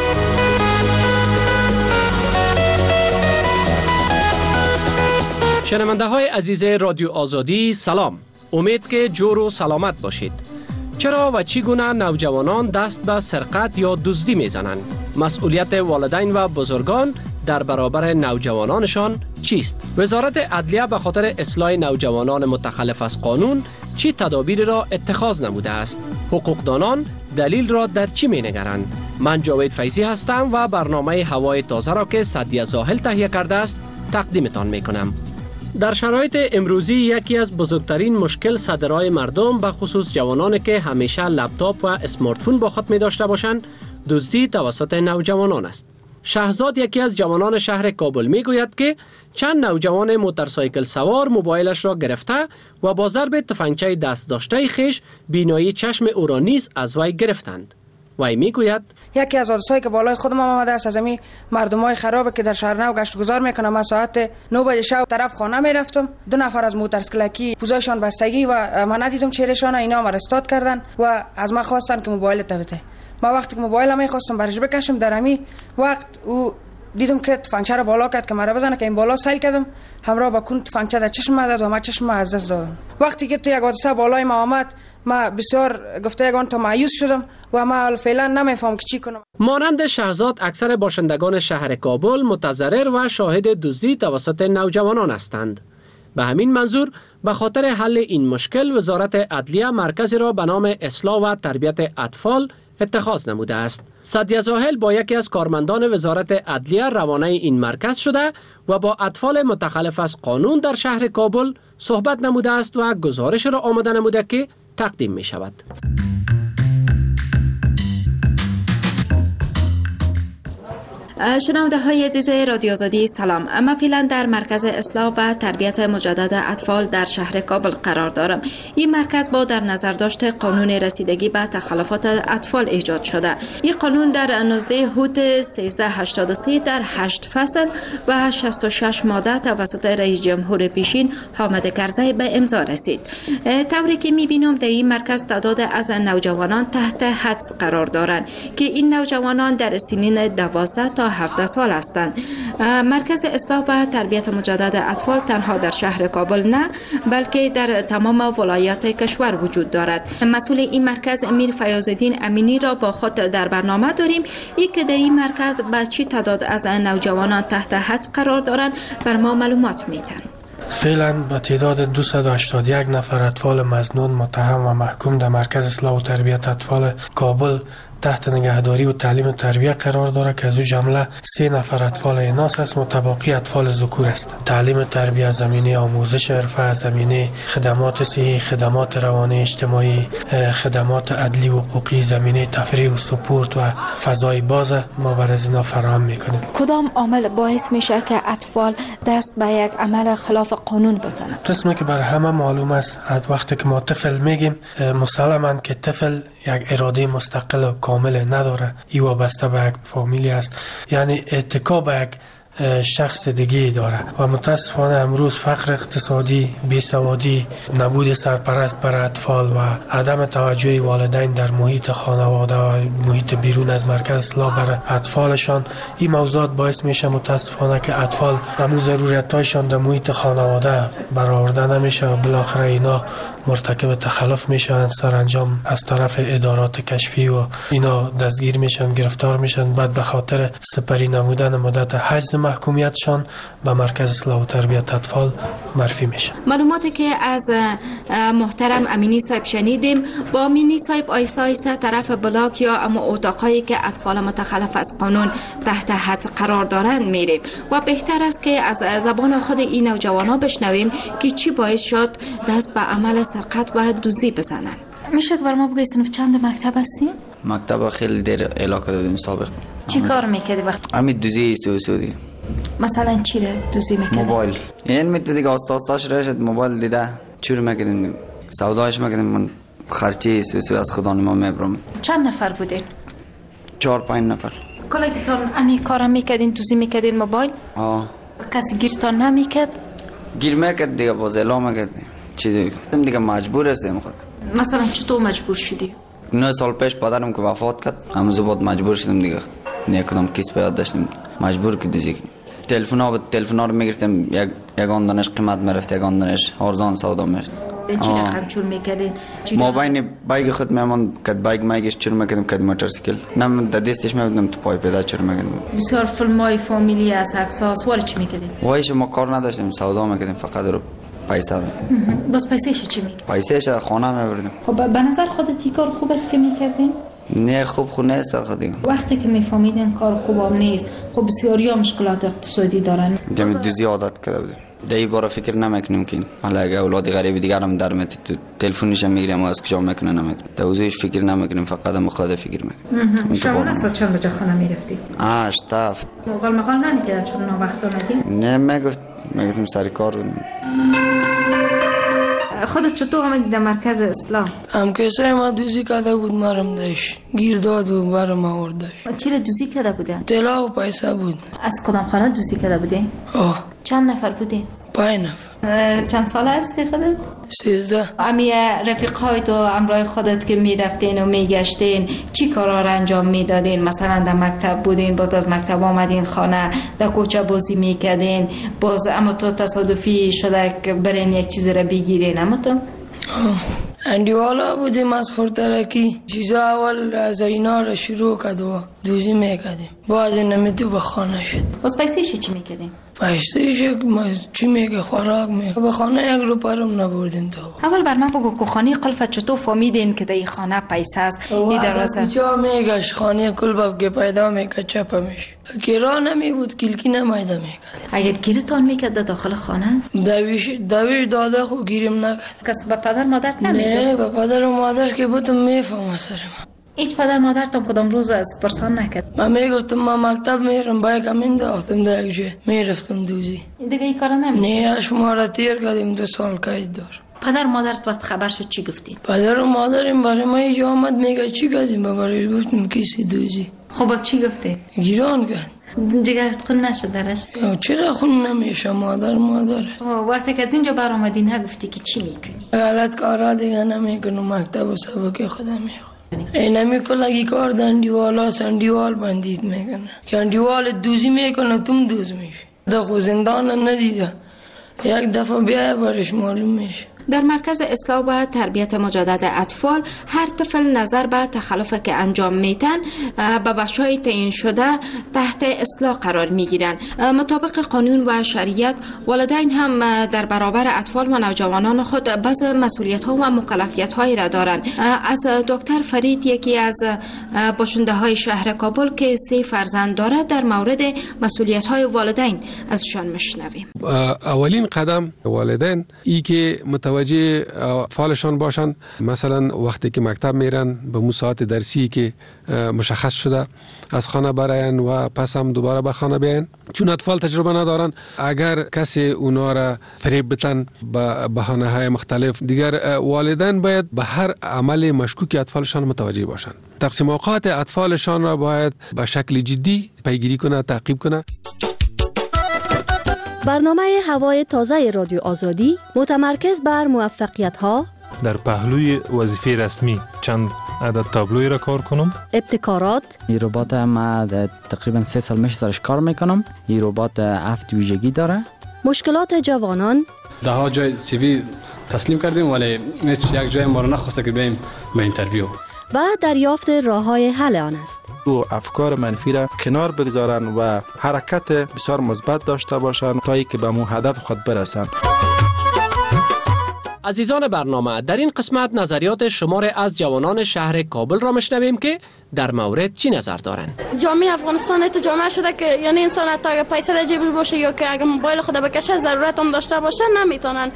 شنونده های عزیز رادیو آزادی سلام. امید که جور و سلامت باشید. چرا و چگونه نوجوانان دست به سرقت یا دزدی میزنند؟ مسئولیت والدین و بزرگان در برابر نوجوانانشان چیست؟ وزارت عدلیه به خاطر اصلاح نوجوانان متخلف از قانون چی تدابیر را اتخاذ نموده است؟ حقوقدانان دلیل را در چی می نگرند؟ من جاوید فیضی هستم و برنامه هوای تازه را که سعدیه زاهل تهیه کرده است تقدیمتان می کنم. در شرایط امروزی یکی از بزرگترین مشکل صدرای مردم به خصوص جوانانی که همیشه لپتاپ و اسمارت فون با خود می داشته باشند دزدی توسط نوجوانان است. شهزاد یکی از جوانان شهر کابل می گوید که چند نوجوان موتورسایکل سوار موبایلش را گرفته و با ضرب تفنگچه دست داشته خیش بینایی چشم او را نیز از وی گرفتند. وی می گوید یکی از حادثه‌ای که بالای خودم آمده است از امی مردمای خرابه که در شهر نو گشت گذار میکنم. من ساعت نه بجه شب طرف خانه میرفتم، دو نفر از موتورسیکلکی پوزایشان بستگی و من ندیدم چهرهشان، اینا ما استاد کردن و از من خواستن که موبایل بده. ما وقتی که موبایل می خواستم برش بکشم در امی وقت او دیدم که تفنگچه را بالا کرد که مرا بزنه که این بالا سیل کردم، همراه با کون تفنگچه در چشم داد و من چشم از دست دادم. وقتی که تو یک حادثه بالای ما آمد ما بسیار گفته یگان تا مایوس شدم و ما فعلا نمیفهم که چی کنم. مانند شهزاد اکثر باشندگان شهر کابل متضرر و شاهد دزدی توسط نوجوانان هستند. به همین منظور به خاطر حل این مشکل وزارت عدلیه مرکزی را به نام اصلاح و تربیت اطفال اتخاذ نموده است. سعدیه زاهل با یکی از کارمندان وزارت عدلیه روانه این مرکز شده و با اطفال متخلف از قانون در شهر کابل صحبت نموده است و گزارش را آماده نموده که تقدیم می شود. شنونده های عزیز رادیو آزادی سلام. اما فعلا در مرکز اصلاح و تربیت مجدد اطفال در شهر کابل قرار دارم. این مرکز با در نظر داشت قانون رسیدگی به تخلفات اطفال ایجاد شده. این قانون در نوزده هوت سیزده هشتاد و سه در هشت فصل و شصت و شش ماده توسط رئیس جمهور پیشین حامد کرزی به امضا رسید. طوری که می‌بینم در این مرکز تعداد از نوجوانان تحت حدس قرار دارند که این نوجوانان در سنین دوازده تا هفده سال هستند. مرکز اصلاح و تربیت مجدد اطفال تنها در شهر کابل نه بلکه در تمام ولایات کشور وجود دارد. مسئول این مرکز امیر فیاض‌الدین امینی را با خود در برنامه داریم. ای که در این مرکز با چه تعداد از نوجوانان تحت حدس قرار دارند بر ما معلومات میدن. فعلا با تعداد دویست و هشتاد و یک نفر اطفال مظنون متهم و محکوم در مرکز اصلاح و تربیت اطفال کابل تحت نگهداری و تعلیم و تربیت قرار دارد که از او جمله سه نفر اطفال ایناس است، متباقی اطفال ذکور است. تعلیم و تربیت زمینه آموزش حرفه، زمینه خدمات صحی، خدمات روانی اجتماعی، خدمات عدلی و حقوقی، زمینه تفریح و سپورت و فضای باز ما بر از اینا فراهم میکنیم. کدام عامل باعث میشه که اطفال دست به یک عمل خلاف قانون بزنند؟ قسمی که بر همه معلوم است، وقتی که ما طفل میگیم مسلماً که طفل یک اراده مستقل و کامل نداره، ای وابسته به یک فامیلی است، یعنی اتکا به یک شخص دیگه داره و متاسفانه امروز فقر اقتصادی، بیسوادی، نبود سرپرست بر اطفال و عدم توجه والدین در محیط خانواده و محیط بیرون از مرکز اصلاح بر اطفالشان، این موضوعات باعث میشه متاسفانه که اطفال همون ضرورتایشان در محیط خانواده برآورده نمیشه و بالاخره اینا مرتکب تخلف میشن، سرانجام از طرف ادارات کشفی و اینا دستگیر میشن، گرفتار میشن، بعد به خاطر سپری نمودن مدت حجز محکومیتشان به مرکز اصلاح و تربیت اطفال معرفی میشن. معلوماتی که از محترم امینی صاحب شنیدیم، با امینی صاحب آیسته آیسته طرف بلاک یا اما اتاقایی که اطفال متخلف از قانون تحت حد قرار دارند میریم و بهتر است که از زبان خود این نوجوانا بشنویم که چی باعث شد دست به عمل سرقت و دزدی بزنن. میشه که بر ما بگید صنف چند مکتب هستی؟ مکتب خیلی دیر علاقه دادیم سابق. چی کار میکردی وقت؟ همین دوزی سوسودی. مثلا چی رو دوزی میکردی؟ موبایل. این میتونه دیگه آستاستاش رشد موبایل دیده چور میکردیم، سوداش میکردیم، من خرچی سوسو از خدا ما میبرم. چند نفر بودین؟ چهار پنج نفر. کلاگیتان امی کارم میکردین، دوزی میکردین موبایل؟ آه. کسی گیرتان نمیکرد؟ گیر میکرد دیگه، باز اعلام میکرد چیزی دیگه مجبور هستیم خود. مثلا چطور مجبور شدی؟ نه سال پیش پدرم که وفات کرد، همون بعد مجبور شدیم دیگه، نه کدام کیس پیدا داشتیم، مجبور که دوزی کنیم. تلفن ها بود، تلفن ها رو میگرفتیم، یک یگان دانش قیمت میرفت، یگان دانش ارزان سودا میشد. چی رقم چور میکردین؟ ما بین بایگ خود میمون کد بایگ میگیش چور میکردیم، کد موتورسیکل نم د دستش میبودم تو پای پیدا چور میکردیم. بسیار فیلمای فامیلی از عکس‌ها ولی چی میکردین؟ وایش ما کار نداشتیم، سودا میکردیم فقط رو پیسه. بس پیسه‌ش چی میکردین؟ پیسه‌ش خانه میبردیم. خب به نظر خودت کار خوب است که میکردین؟ نه خوب خود نیست خودی. وقتی که میفهمیدن کار خوبم نیست، خب بسیاری مشکلات اقتصادی دارن. جمع دوزی عادت کرده بودیم. دی بارا فکر نمیکنیم که حالا اگه اولاد غریب دیگر هم در مت تو تلفنش میگیریم و از کجا میکنه نمیکنیم. دوزیش فکر نمیکنیم، فقط هم خود فکر میکنیم. شما نسا چند بجا خانه میرفتی؟ هشت هفت. مقال مقال نمیکرد چون نا وقت اومدی؟ نه میگفت میگفتیم سر کار بودیم. خودت چطور آمدی در مرکز اصلاح؟ هم کسای ما دوزی کرده بود مرم داشت، گیر داد و برم آوردش. چی را دوزی کرده بودن؟ طلا و پیسه بود. از کدام خانه دوزی کرده بودین؟ آه. چند نفر بودین؟ پنج نفر. چند ساله هستی خودت؟ سیزده. امی رفیقای تو همراه خودت که میرفتین و میگشتین چی کارا را انجام میدادین؟ مثلا در مکتب بودین، باز از مکتب آمدین خانه، در کوچه بازی میکردین، باز اما تو تصادفی شده که برین یک چیز را بگیرین، اما تو؟ اندیوالا بودیم از خورترکی، چیزا اول از اینا را شروع کرد و دوزی میکردیم، باز نمیتو به خانه شد. باز پیسیش چی میکردیم؟ پیسیش چی میگه خوراک میگه، به خانه یک رو پرم نبردیم تا. اول بر من بگو که خانه قلفت چطور فهمیدین که در این خانه پیسه است؟ این درازه کجا میگش خانه قلب که پیدا میکرد چپه میشه، که راه نمی بود کلکی نمیده میکرد. اگر گیرتان میکرد داخل خانه؟ دویش دویش داده خو گیریم نکرد. کس به پدر مادر نمیگفت؟ نه به پدر و مادر که بودم میفهم سر من. هیچ پدر مادرتون کدام روز از پرسان نکرد؟ من میگفتم من مکتب میرم باید همین داختم در یک جه میرفتم دوزی. دیگه این کارا نمیگه؟ نه شما را تیر کردیم دو سال قید دار. پدر مادرت وقت خبر شد چی گفتید؟ پدر و مادرم برای ما اینجا آمد میگه چی کردیم، برایش گفتیم کسی دوزی. خب از چی گفتید؟ گیران کرد. جگرت خون نشد درش؟ چرا خون نمیشه مادر مادر؟ وقتی که از اینجا بر آمدی نگفتی که چی میکنی؟ غلط کارا دیگه نمیکنم، مکتب و سبک خودم میخونم. این نمیکنه کار دندیوالا سندیوال بندید میکنه که اندیوال دوزی میکنه تم دوز میشه. ده خو زندان ندیده، یک دفعه بیای برش معلوم میشه. در مرکز اصلاح و تربیت مجدد اطفال هر طفل نظر به تخلفی که انجام میتن به بخش‌های تعیین شده تحت اصلاح قرار میگیرن. مطابق قانون و شریعت والدین هم در برابر اطفال و نوجوانان خود بعض مسئولیت‌ها و مکلفیت‌هایی را دارند. از دکتر فرید، یکی از باشنده‌های شهر کابل که سه فرزند دارد، در مورد مسئولیت‌های والدین ازشان میشنویم. اولین قدم والدین ای که متوجه اطفالشان باشن، مثلا وقتی که مکتب میرن به مو ساعت درسی که مشخص شده از خانه براین و پس هم دوباره به خانه بیاین، چون اطفال تجربه ندارن. اگر کسی اونا را فریب بتن به بهانه های مختلف، دیگر والدین باید به هر عمل مشکوک اطفالشان متوجه باشن. تقسیم اوقات اطفالشان را باید به شکل جدی پیگیری کنه، تعقیب کنه. برنامه هوای تازه رادیو آزادی متمرکز بر موفقیت ها در پهلوی وظیفه رسمی چند عدد تابلوی را کار کنم. ابتکارات. این ربات ما تقریبا سه سال میشه سرش کار میکنم. این ربات هفت ویژگی داره. مشکلات جوانان. ده ها جای سی وی تسلیم کردیم ولی هیچ یک جای ما رو نخواسته که بریم به اینترویو. و دریافت راه‌های حل آن است. او افکار منفی را کنار بگذارن و حرکت بسیار مثبت داشته باشند تا اینکه به مو هدف خود برسند. عزیزان برنامه، در این قسمت نظریات شمار از جوانان شهر کابل را میشنویم که در مورد چی نظر دارند. جامعه افغانستان تو جامعه شده که یعنی انسان حتی اگه پیسه در جیبش باشه یا که اگه موبایل خود بکشه ضرورت هم داشته باشه نمیتونن.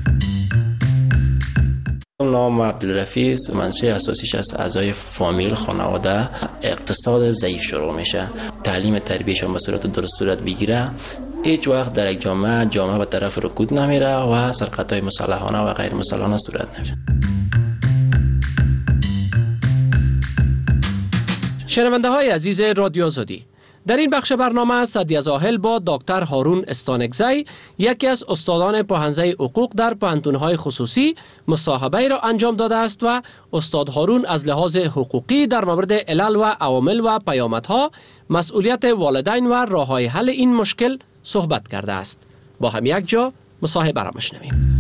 نام عبدالرفیع است. منشأ اساسیش از اعضای فامیل خانواده اقتصاد ضعیف شروع میشه. تعلیم تربیتشون به صورت درست صورت بگیره، هیچ وقت در یک جامعه جامعه به طرف رکود نمیره و سرقت‌های مسلحانه و غیر مسلحانه صورت نمیره. شنونده های عزیز رادیو آزادی، در این بخش برنامه سعدیه زاهل با دکتر هارون استانکزی، یکی از استادان پوهنځی حقوق در پوهنتون‌های خصوصی، مصاحبه را انجام داده است و استاد هارون از لحاظ حقوقی در مورد علل و عوامل و پیامدها، مسئولیت والدین و راه‌های حل این مشکل صحبت کرده است. با هم یک جا مصاحبه را میشنویم.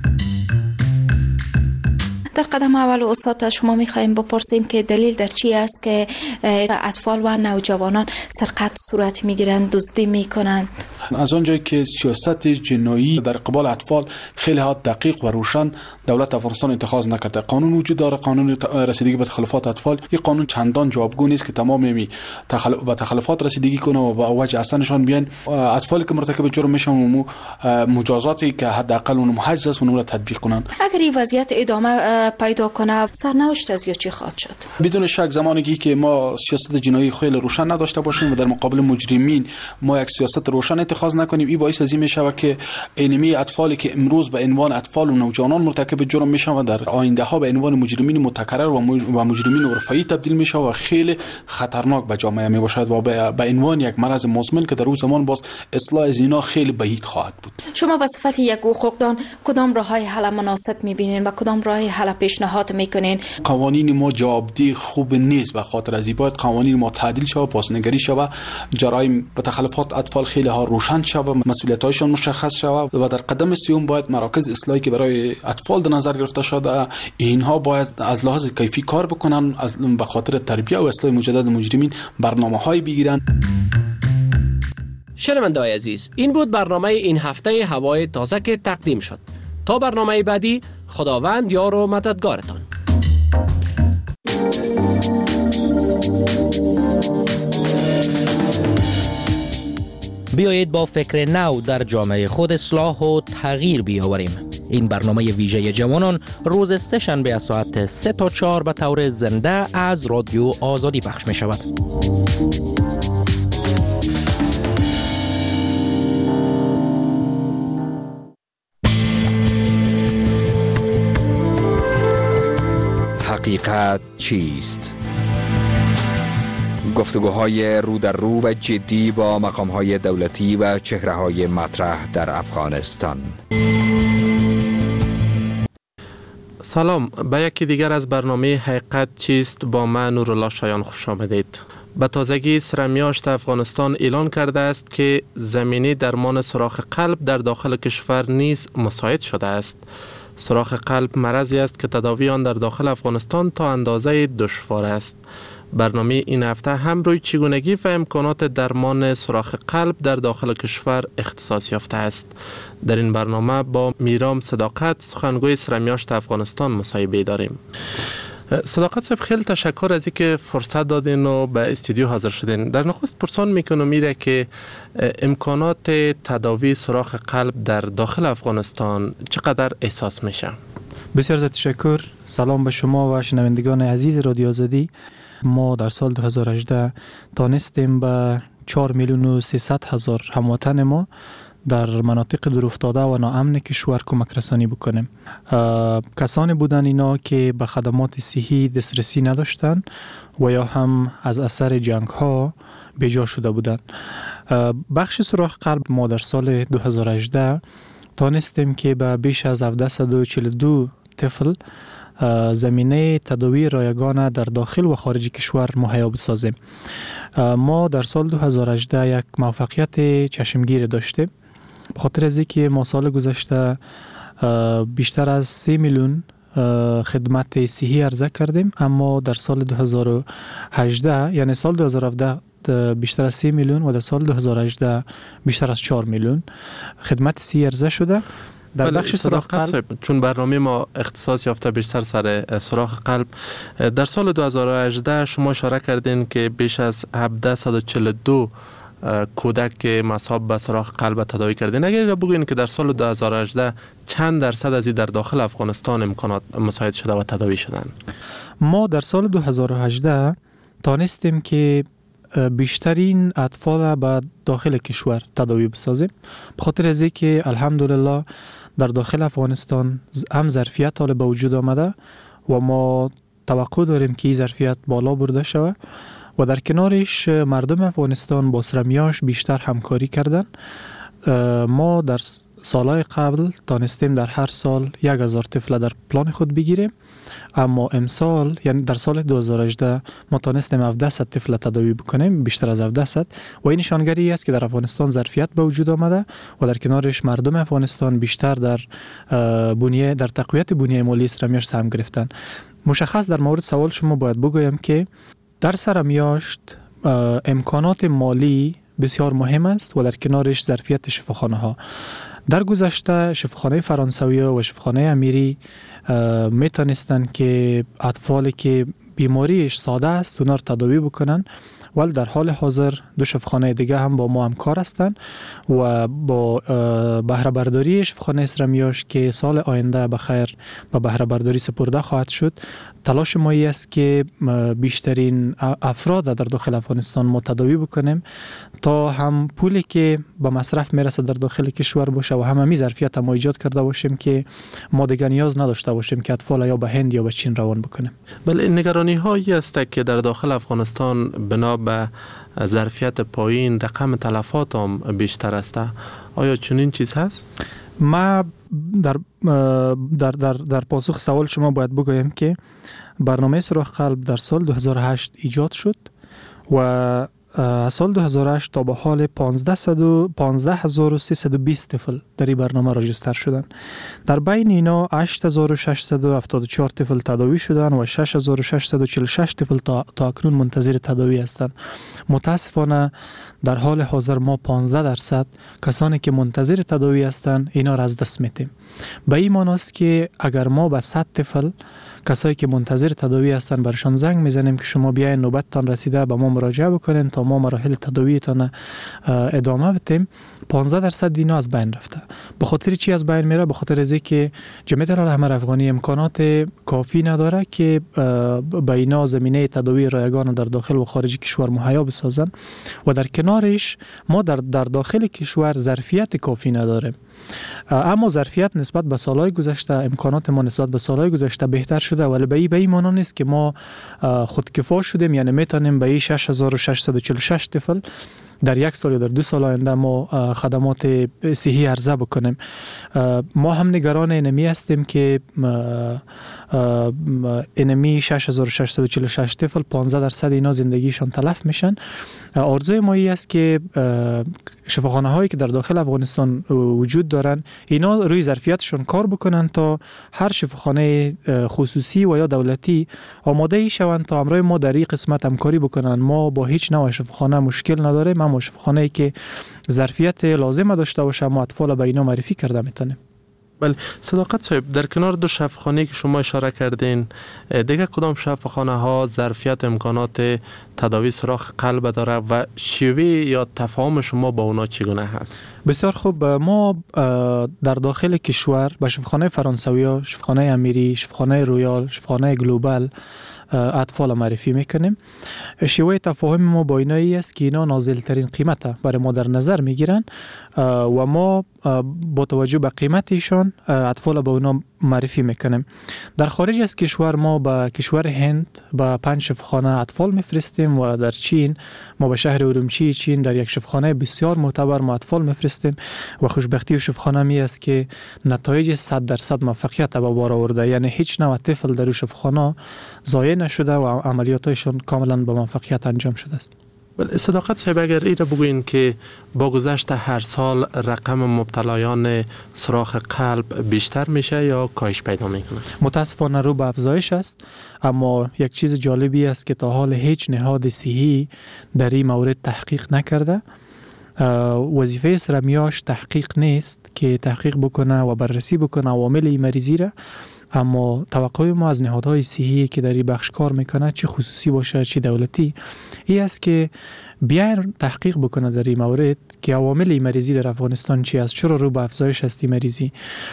در قدم اول استاد شما میخوایم بپرسیم که دلیل در چی است که اطفال و نوجوانان سرقت صورت میگیرند، دزدی میکنند؟ از آنجایی که سیاست جنایی در قبال اطفال خیلی ها دقیق و روشن دولت افغانستان اتخاذ نکرده. قانون وجود داره، قانون رسیدگی به تخلفات اطفال. این قانون چندان جوابگو نیست که تمام می تخلف به تخلفات رسیدگی کنه و با وجه اصلشان بیان. اطفالی که مرتکب جرم میشن مجازاتی که حداقل اون محجز است اون را تطبیق کنن. اگر این وضعیت ادامه پیدا کنه سرنوشت از چی خواهد شد؟ بدون شک زمانی که ما سیاست جنایی خیلی روشن نداشته باشیم و در مقابل مجرمین ما یک سیاست روشن اتخاذ نکنیم، این باعث از این میشه که اینمی اطفالی که امروز به عنوان اطفال و نوجوانان مرتکب جرم میشن و در آینده ها به عنوان مجرمین متکرر و مجرمین عرفی تبدیل میشه و خیلی خطرناک به جامعه می باشد و به عنوان یک مرض مزمن که در روز زمان باز اصلاح از اینا خیلی بعید خواهد بود. شما به صفت یک حقوقدان کدام راههای حل مناسب میبینین و کدام راه حل پیشنهاد میکنین؟ قوانین ما جوابدهی خوب نیست، به خاطر از این باید قوانین ما تعدیل شود، بازنگری شود، جرایم و تخلفات اطفال خیلی ها روشن شود، مسئولیت‌هایشان مشخص شود و در قدم سوم باید مراکز اصلاحی که برای اطفال در نظر گرفته شده اینها باید از لحاظ کیفی کار بکنن، از به خاطر تربیت و اصلاح مجدد مجرمین برنامه‌های بگیرن. شنونده‌های عزیز، این بود برنامه این هفته هوای تازه که تقدیم شد. تا برنامه بعدی، خداوند یار و مددگارتان. بیایید با فکر نو در جامعه خود اصلاح و تغییر بیاوریم. این برنامه ویژه جوانان روز سه شنبه از ساعت سه تا چهار به طور زنده از رادیو آزادی پخش می شود. حقیقت چیست؟ گفتگوهای رو در رو و جدی با مقام‌های دولتی و چهره‌های مطرح در افغانستان. سلام، به یکی دیگر از برنامه حقیقت چیست با من نورالله شایان خوش آمدید. به تازگی سرمیاشت افغانستان اعلان کرده است که زمینه درمان سوراخ قلب در داخل کشور نیز مساعد شده است. سوراخ قلب مرضی است که تداوی آن در داخل افغانستان تا اندازه دشوار است. برنامه این هفته هم روی چگونگی و امکانات درمان سوراخ قلب در داخل کشور اختصاص یافته است. در این برنامه با میرام صداقت سخنگوی سرمیاشت افغانستان مصاحبه داریم. صداقت صاحب، خیلی تشکر از اینکه فرصت دادین و به استودیو حاضر شدین. در نخست پرسان میکنم میره که امکانات تداوی سوراخ قلب در داخل افغانستان چقدر احساس میشه؟ بسیار زیاد تشکر. سلام به شما و شنوندگان عزیز رادیو آزادی. ما در سال دو هزار و هجده تانستیم به چهار میلیون و سیصد هزار هموطن ما در مناطق دورافتاده و ناامن کشور کمک رسانی بکنیم. کسانی بودن اینا که به خدمات صحی دسترسی نداشتن و یا هم از اثر جنگ ها بیجا شده بودن. بخش سوراخ قلب ما در سال دو هزار و هجده تانستیم که به بیش از هفتصد و چهل و دو طفل زمینه تداوی رایگان در داخل و خارج کشور مهیا بسازیم. ما در سال دو هزار و هجده یک موفقیت چشمگیر داشتیم، بخاطر از اینکه ما سال گذشته بیشتر از سه میلیون خدمت صحی عرضه کردیم، اما در سال دو هزار و هجده یعنی سال دو هزار و هفده بیشتر از سه میلیون و در سال دو هزار و هجده بیشتر از چهار میلیون خدمت صحی عرضه شده. در بخش سوراخ قلب، چون برنامه ما اختصاص یافته بیشتر سر سوراخ قلب، در سال دو هزار و هجده شما اشاره کردین که بیش از هفتصد و چهل و دو کودک مصاب به سوراخ قلب تداوی کردین. اگر را بگوین که در سال دو هزار و هجده چند درصد از این در داخل افغانستان امکانات مساعد شده و تداوی شدن؟ ما در سال دو هزار و هجده تانستیم که بیشترین اطفال به داخل کشور تداوی بسازیم، بخاطر از اینکه الحمدلله در داخل افغانستان هم ظرفیت حال به وجود آمده و ما توقع داریم که این ظرفیت بالا برده شود و در کنارش مردم افغانستان با سرمیاش بیشتر همکاری کردن. ما در سالهای قبل تانستیم در هر سال یک هزار طفل در پلان خود بگیریم، اما امسال یعنی در سال دو هزار و هجده ما تانستیم هفتصد طفل تداوی بکنیم، بیشتر از هفتصد، و این نشانگری است که در افغانستان ظرفیت به وجود آمده و در کنارش مردم افغانستان بیشتر در بنیه در تقویت بنیه مالی سرمیاش سهم گرفتن. مشخص در مورد سوال شما باید بگویم که در سرمیاشت امکانات مالی بسیار مهم است و در کنارش ظرفیت شفاخانه ها. در گذشته شفاخانه فرانسوی و شفاخانه امیری می تانستند که اطفالی که بیماریش ساده است اونا رو تداوی بکنن، ولی در حال حاضر دو شفاخانه دیگه هم با ما همکار هستند و با بهره برداری شفاخانه اسرمیاش که سال آینده بخیر به بهره برداری سپرده خواهد شد، تلاش ما است که بیشترین افراد در داخل افغانستان ما تداوی بکنیم تا هم پولی که به مصرف میرسه در داخل کشور باشه و هم همی ظرفیت ما ایجاد کرده باشیم که ما دیگه نیاز نداشته باشیم که اطفال یا به هند یا به چین روان بکنیم. بله، نگرانی هایی است که در داخل افغانستان بنا به ظرفیت پایین رقم تلفات هم بیشتر است. آیا چنین چیز هست؟ ما در در در در پاسخ سوال شما باید بگویم که برنامه سوراخ قلب در سال دو هزار و هشت ایجاد شد و از سال دو هزار و هشت تا به حال پانزده هزار و سیصد و بیست طفل در این برنامه راجستر شدن. در بین اینا هشت هزار و ششصد و هفتاد و چهار طفل تداوی شدن و شش هزار و ششصد و چهل و شش طفل تا, تا اکنون منتظر تداوی هستند. متاسفانه در حال حاضر ما پانزده درصد کسانی که منتظر تداوی هستند اینا را از دست میدیم. به این معنی است که اگر ما به صد طفل کسایی که منتظر تداوی هستن برشان زنگ میزنیم که شما بیاین نوبتتان رسیده به ما مراجعه بکنین تا ما مراحل تداویتان ادامه بدیم، پانزده درصد اینا از بین رفته. به خاطر چی از بین میره؟ به خاطر از اینکه جمعیت الاحمر افغانی امکانات کافی نداره که به اینا زمینه تداوی رایگان در داخل و خارج کشور مهیا بسازن و در کنارش ما در در داخل کشور ظرفیت کافی نداریم. اما ظرفیت نسبت به سالهای گذشته، امکانات ما نسبت به سالهای گذشته بهتر شده، ولی به این به این معنی نیست که ما خودکفا شدیم، یعنی میتونیم به این شش هزار و ششصد و چهل و شش طفل در یک سال یا در دو سال آینده ما خدمات صحی عرضه بکنیم. ما هم نگران اینمی هستیم که اینمی شش هزار و ششصد و چهل و شش طفل پانزده درصد اینا زندگیشان تلف میشن. آرزوی ما این است که شفاخانه هایی که در داخل افغانستان وجود دارن اینا روی ظرفیتشون کار بکنن تا هر شفاخانه خصوصی و یا دولتی آماده ای شوند تا همراه ما در این قسمت همکاری بکنن. ما با هیچ نوع شفاخانه مشکل نداریم، اما شفاخانه‌ای که ظرفیت لازم داشته باشه ما اطفال به اینا معرفی کرده میتونیم. بله، صداقت صاحب، در کنار دو شفاخانه که شما اشاره کردین، دیگه کدام شفاخانه ها ظرفیت امکانات تداوی سوراخ قلب داره و شیوه یا تفاهم شما با اونا چگونه هست؟ بسیار خوب، ما در داخل کشور به شفاخانه فرانسوی، شفاخانه امیری، شفاخانه رویال، شفاخانه گلوبال اطفال معرفی میکنیم. شیوه تفاهم ما با اینایی است که اینا نازل ترین قیمت برای ما در نظر میگیرن و ما با توجه به قیمت ایشان اطفال با اونا معرفی میکنیم. در خارج از کشور ما به کشور هند به پنج شفاخانه اطفال میفرستیم و در چین ما به شهر ارومچی چین در یک شفاخانه بسیار معتبر ما اطفال میفرستیم و خوشبختی و شفاخانه می است که نتایج صد درصد موفقیت به بار آورده، یعنی هیچ نوع طفل در شفاخانه ضایع نشده و عملیاتشون کاملا به موفقیت انجام شده است. صداقت صاحب، اگر این را بگوین که با گذشت هر سال رقم مبتلایان سوراخ قلب بیشتر میشه یا کاهش پیدا میکنه؟ متاسفانه رو به افزایش است، اما یک چیز جالبی است که تا حال هیچ نهاد صحی در این مورد تحقیق نکرده. وظیفه سرمیاش تحقیق نیست که تحقیق بکنه و بررسی بکنه عوامل این مریضی را، اما توقع ما از نهادهای صحی که در این بخش کار میکنه، چه خصوصی باشه چه دولتی، این است که بیاین تحقیق بکنه در این مورد که عوامل این مریضی در افغانستان چی است، چرا رو به افزایش است این مریضی.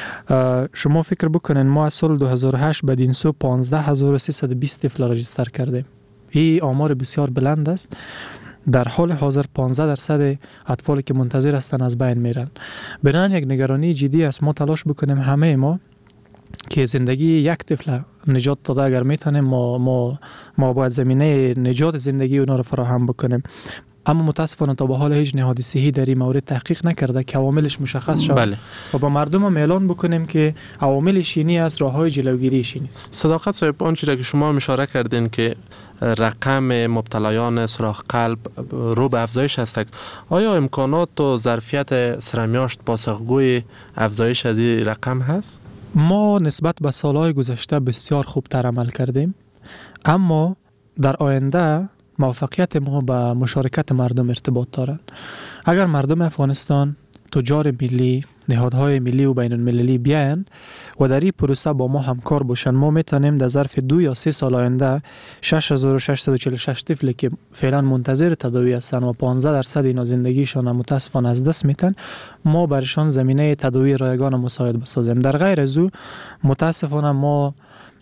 شما فکر بکنین ما از سال دو هزار و هشت به این سو پانزده هزار و سیصد و بیست طفل رجیستر کردیم. این آمار بسیار بلند است. در حال حاضر پانزده درصد اطفالی که منتظر هستند از بین میرن. بنابراین یک نگرانی جدی است. ما تلاش بکنیم همه ما که زندگی یک طفل نجات داده اگر میتونیم ما ما ما باید زمینه نجات زندگی اونا رو فراهم بکنیم. اما متاسفانه تا به حال هیچ نهاد صحی در این مورد تحقیق نکرده که عواملش مشخص شود. بله. و با مردم هم اعلان بکنیم که عواملش اینی است، راههای جلوگیریش نیست. صداقت صاحب، آنچه را که شما اشاره کردین که رقم مبتلایان سوراخ قلب رو به افزایش است، آیا امکانات و ظرفیت سرمیاشت پاسخگوی افزایش از این رقم هست؟ ما نسبت به سالهای گذشته بسیار خوبتر عمل کردیم، اما در آینده موفقیت ما به مشارکت مردم ارتباط دارد. اگر مردم افغانستان، تجار ملی، نهادهای ملی و بین المللی بیاین و در این پروسه با ما همکار باشن، ما میتونیم در ظرف دو یا سه سال آینده شش هزار و ششصد و چهل و شش طفلی که فعلا منتظر تداوی هستند و پانزده درصد اینا زندگیشان متاسفانه از دست میتن، ما برشان زمینه تداوی رایگان مساعد بسازیم. در غیر از او متاسفانه ما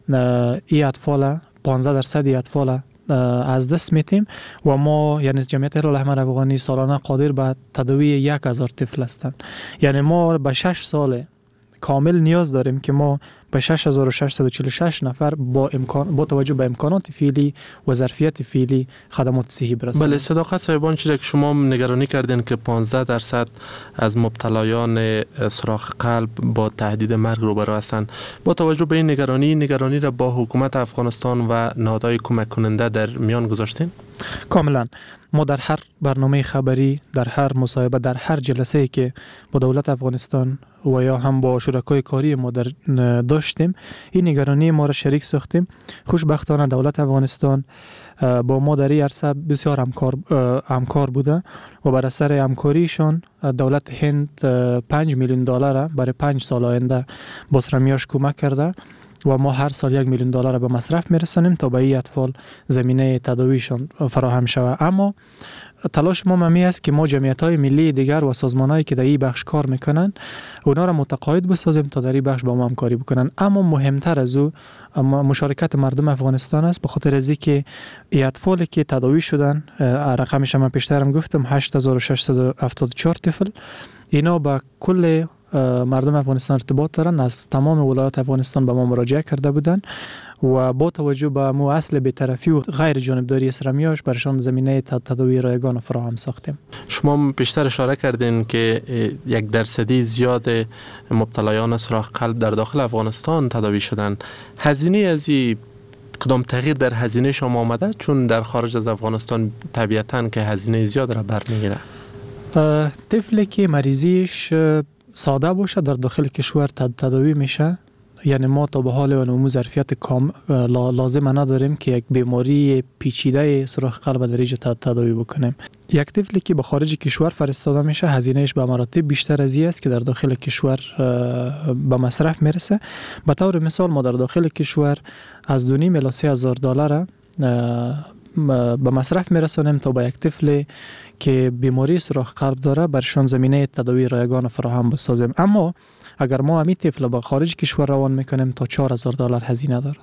این اطفال پانزده درصد اطفال از دست میتیم و ما یعنی جمعیت هلال احمر افغانی سالانه قادر به تداوی یک هزار طفل هستند. یعنی ما به شش سال کامل نیاز داریم که ما به شش هزار و ششصد و چهل و شش نفر با امکان با توجه به امکانات فعلی و ظرفیت فعلی خدمات صحی برسانیم. بله صداقت صاحبان، چیزی که شما نگرانی کردین که پانزده درصد از مبتلایان سوراخ قلب با تهدید مرگ روبرو هستند، با توجه به این نگرانی نگرانی را با حکومت افغانستان و نهادهای کمک کننده در میان گذاشتیم؟ کاملا. ما در هر برنامه خبری، در هر مصاحبه، در هر جلسه‌ای که با دولت افغانستان و یا هم با شرکای کاری ما در داشتیم، این نگرانی ما را شریک ساختیم. خوشبختانه دولت افغانستان با ما در این عرصه بسیار همکار همکار بوده و بر اثر همکاریشان دولت هند پنج میلیون دلار برای پنج سال آینده با سرمیاش کمک کرده و ما هر سال یک میلیون دلار به مصرف میرسانیم تا به این اطفال زمینه تداویشان فراهم شود. اما تلاش ما ممی است که ما جمعیت‌های ملی دیگر و سازمان‌هایی که در این بخش کار میکنن اونا را متقاعد بسازیم تا در این بخش با ما همکاری بکنن. اما مهمتر از او مشارکت مردم افغانستان است، به خاطر از اینکه این اطفالی که تداوی شدن، رقمش من پیشترم گفتم هشت هزار و ششصد و هفتاد و چهار طفل، اینا با کل مردم افغانستان ارتباط دارن، از تمام ولایات افغانستان به ما مراجعه کرده بودن و با توجه به مو اصل بی‌طرفی و غیر جانبداری سرمیاش برشان زمینه تداوی رایگان فراهم ساختیم. شما بیشتر اشاره کردین که یک درصدی زیاد مبتلایان سوراخ قلب در داخل افغانستان تداوی شدن. هزینه از این کدام تغییر در هزینه شما آمده؟ چون در خارج از افغانستان طبیعتاً که هزینه زیاد را برمیگیره. طفلی که مریضیش ساده باشه در داخل کشور تداوی میشه، یعنی ما تا به حال اون ظرفیت کام لازم نداریم که یک بیماری پیچیده سوراخ قلب در اینجا تداوی بکنیم. یک طفلی که به خارج کشور فرستاده میشه هزینهش به مراتب بیشتر از این است که در داخل کشور به مصرف میرسه. به طور مثال ما در داخل کشور از دو نیم الی سه هزار دلار به مصرف میرسونیم تا با یک طفل که بیماری سوراخ قلب داره برشان زمینه تداوی رایگان فراهم بسازیم. اما اگر ما همین طفل با خارج کشور روان میکنیم تا چهار هزار دلار هزینه دارد.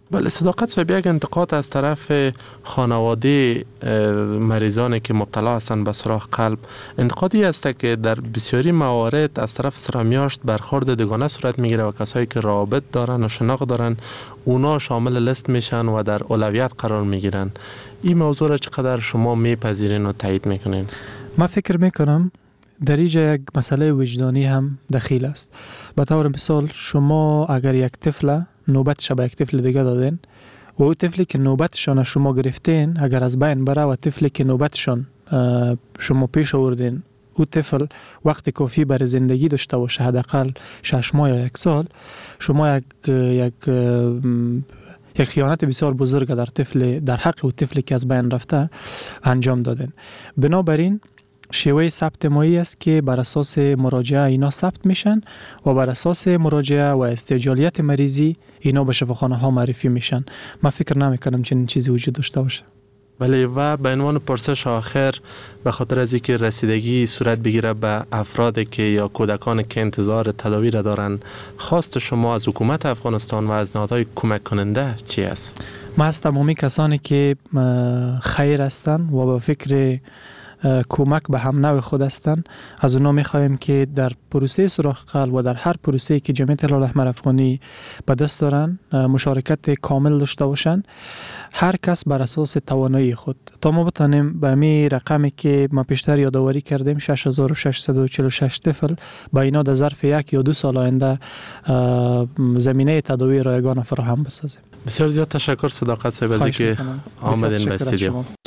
بله صداقت صاحب، یک انتقاد از طرف خانواده مریضانی که مبتلا هستند به سوراخ قلب، انتقادی است که در بسیاری موارد از طرف سرمیاشت برخورد دوگانه صورت میگیره و کسایی که رابط دارن و شناخت دارن اونا شامل لیست میشن و در اولویت قرار میگیرن. این موضوع را چقدر شما میپذیرین و تایید میکنین؟ من فکر میکنم در اینجا یک مسئله وجدانی هم دخیل است. به طور مثال شما اگر یک طفل نوبتش به یک طفل دیگه دادین و او طفلی که نوبتشان شما گرفتین اگر از بین بره و طفلی که نوبتشان شما پیش آوردین او طفل وقت کافی برای زندگی داشته باشه، حداقل شش ماه یا یک سال، شما یک یک یک خیانت بسیار بزرگ در طفل در حق او طفلی که از بین رفته انجام دادین. بنابراین شیوه ثبت مایی است که بر اساس مراجعه اینا ثبت میشن و بر اساس مراجعه و استعجالیت مریضی اینا به شفاخانه ها معرفی میشن. من فکر نمیکنم چنین چیزی وجود داشته باشه. بله، و به عنوان پرسش آخر، به خاطر از اینکه رسیدگی صورت بگیره به افرادی که یا کودکان که انتظار تداوی را دارن، خواست شما از حکومت افغانستان و از نهادهای کمک کننده چی است؟ ما از تمامی کسانی که خیر هستند و به فکر کمک به هم نوع خود هستند، از اونا میخواهیم که در پروسه سوراخ قلب و در هر پروسه که جمعیت هلال احمر افغانی به دست دارن مشارکت کامل داشته باشند. هر کس بر اساس توانایی خود تا ما بتانیم به می رقمی که ما پیشتر یادآوری کردیم شش هزار و ششصد و چهل و شش طفل با اینا در ظرف یک یا دو سال آینده زمینه تداوی رایگان فراهم بسازیم. بسیار زیاد تشکر صداقت صاحب که آمدین به استودیو.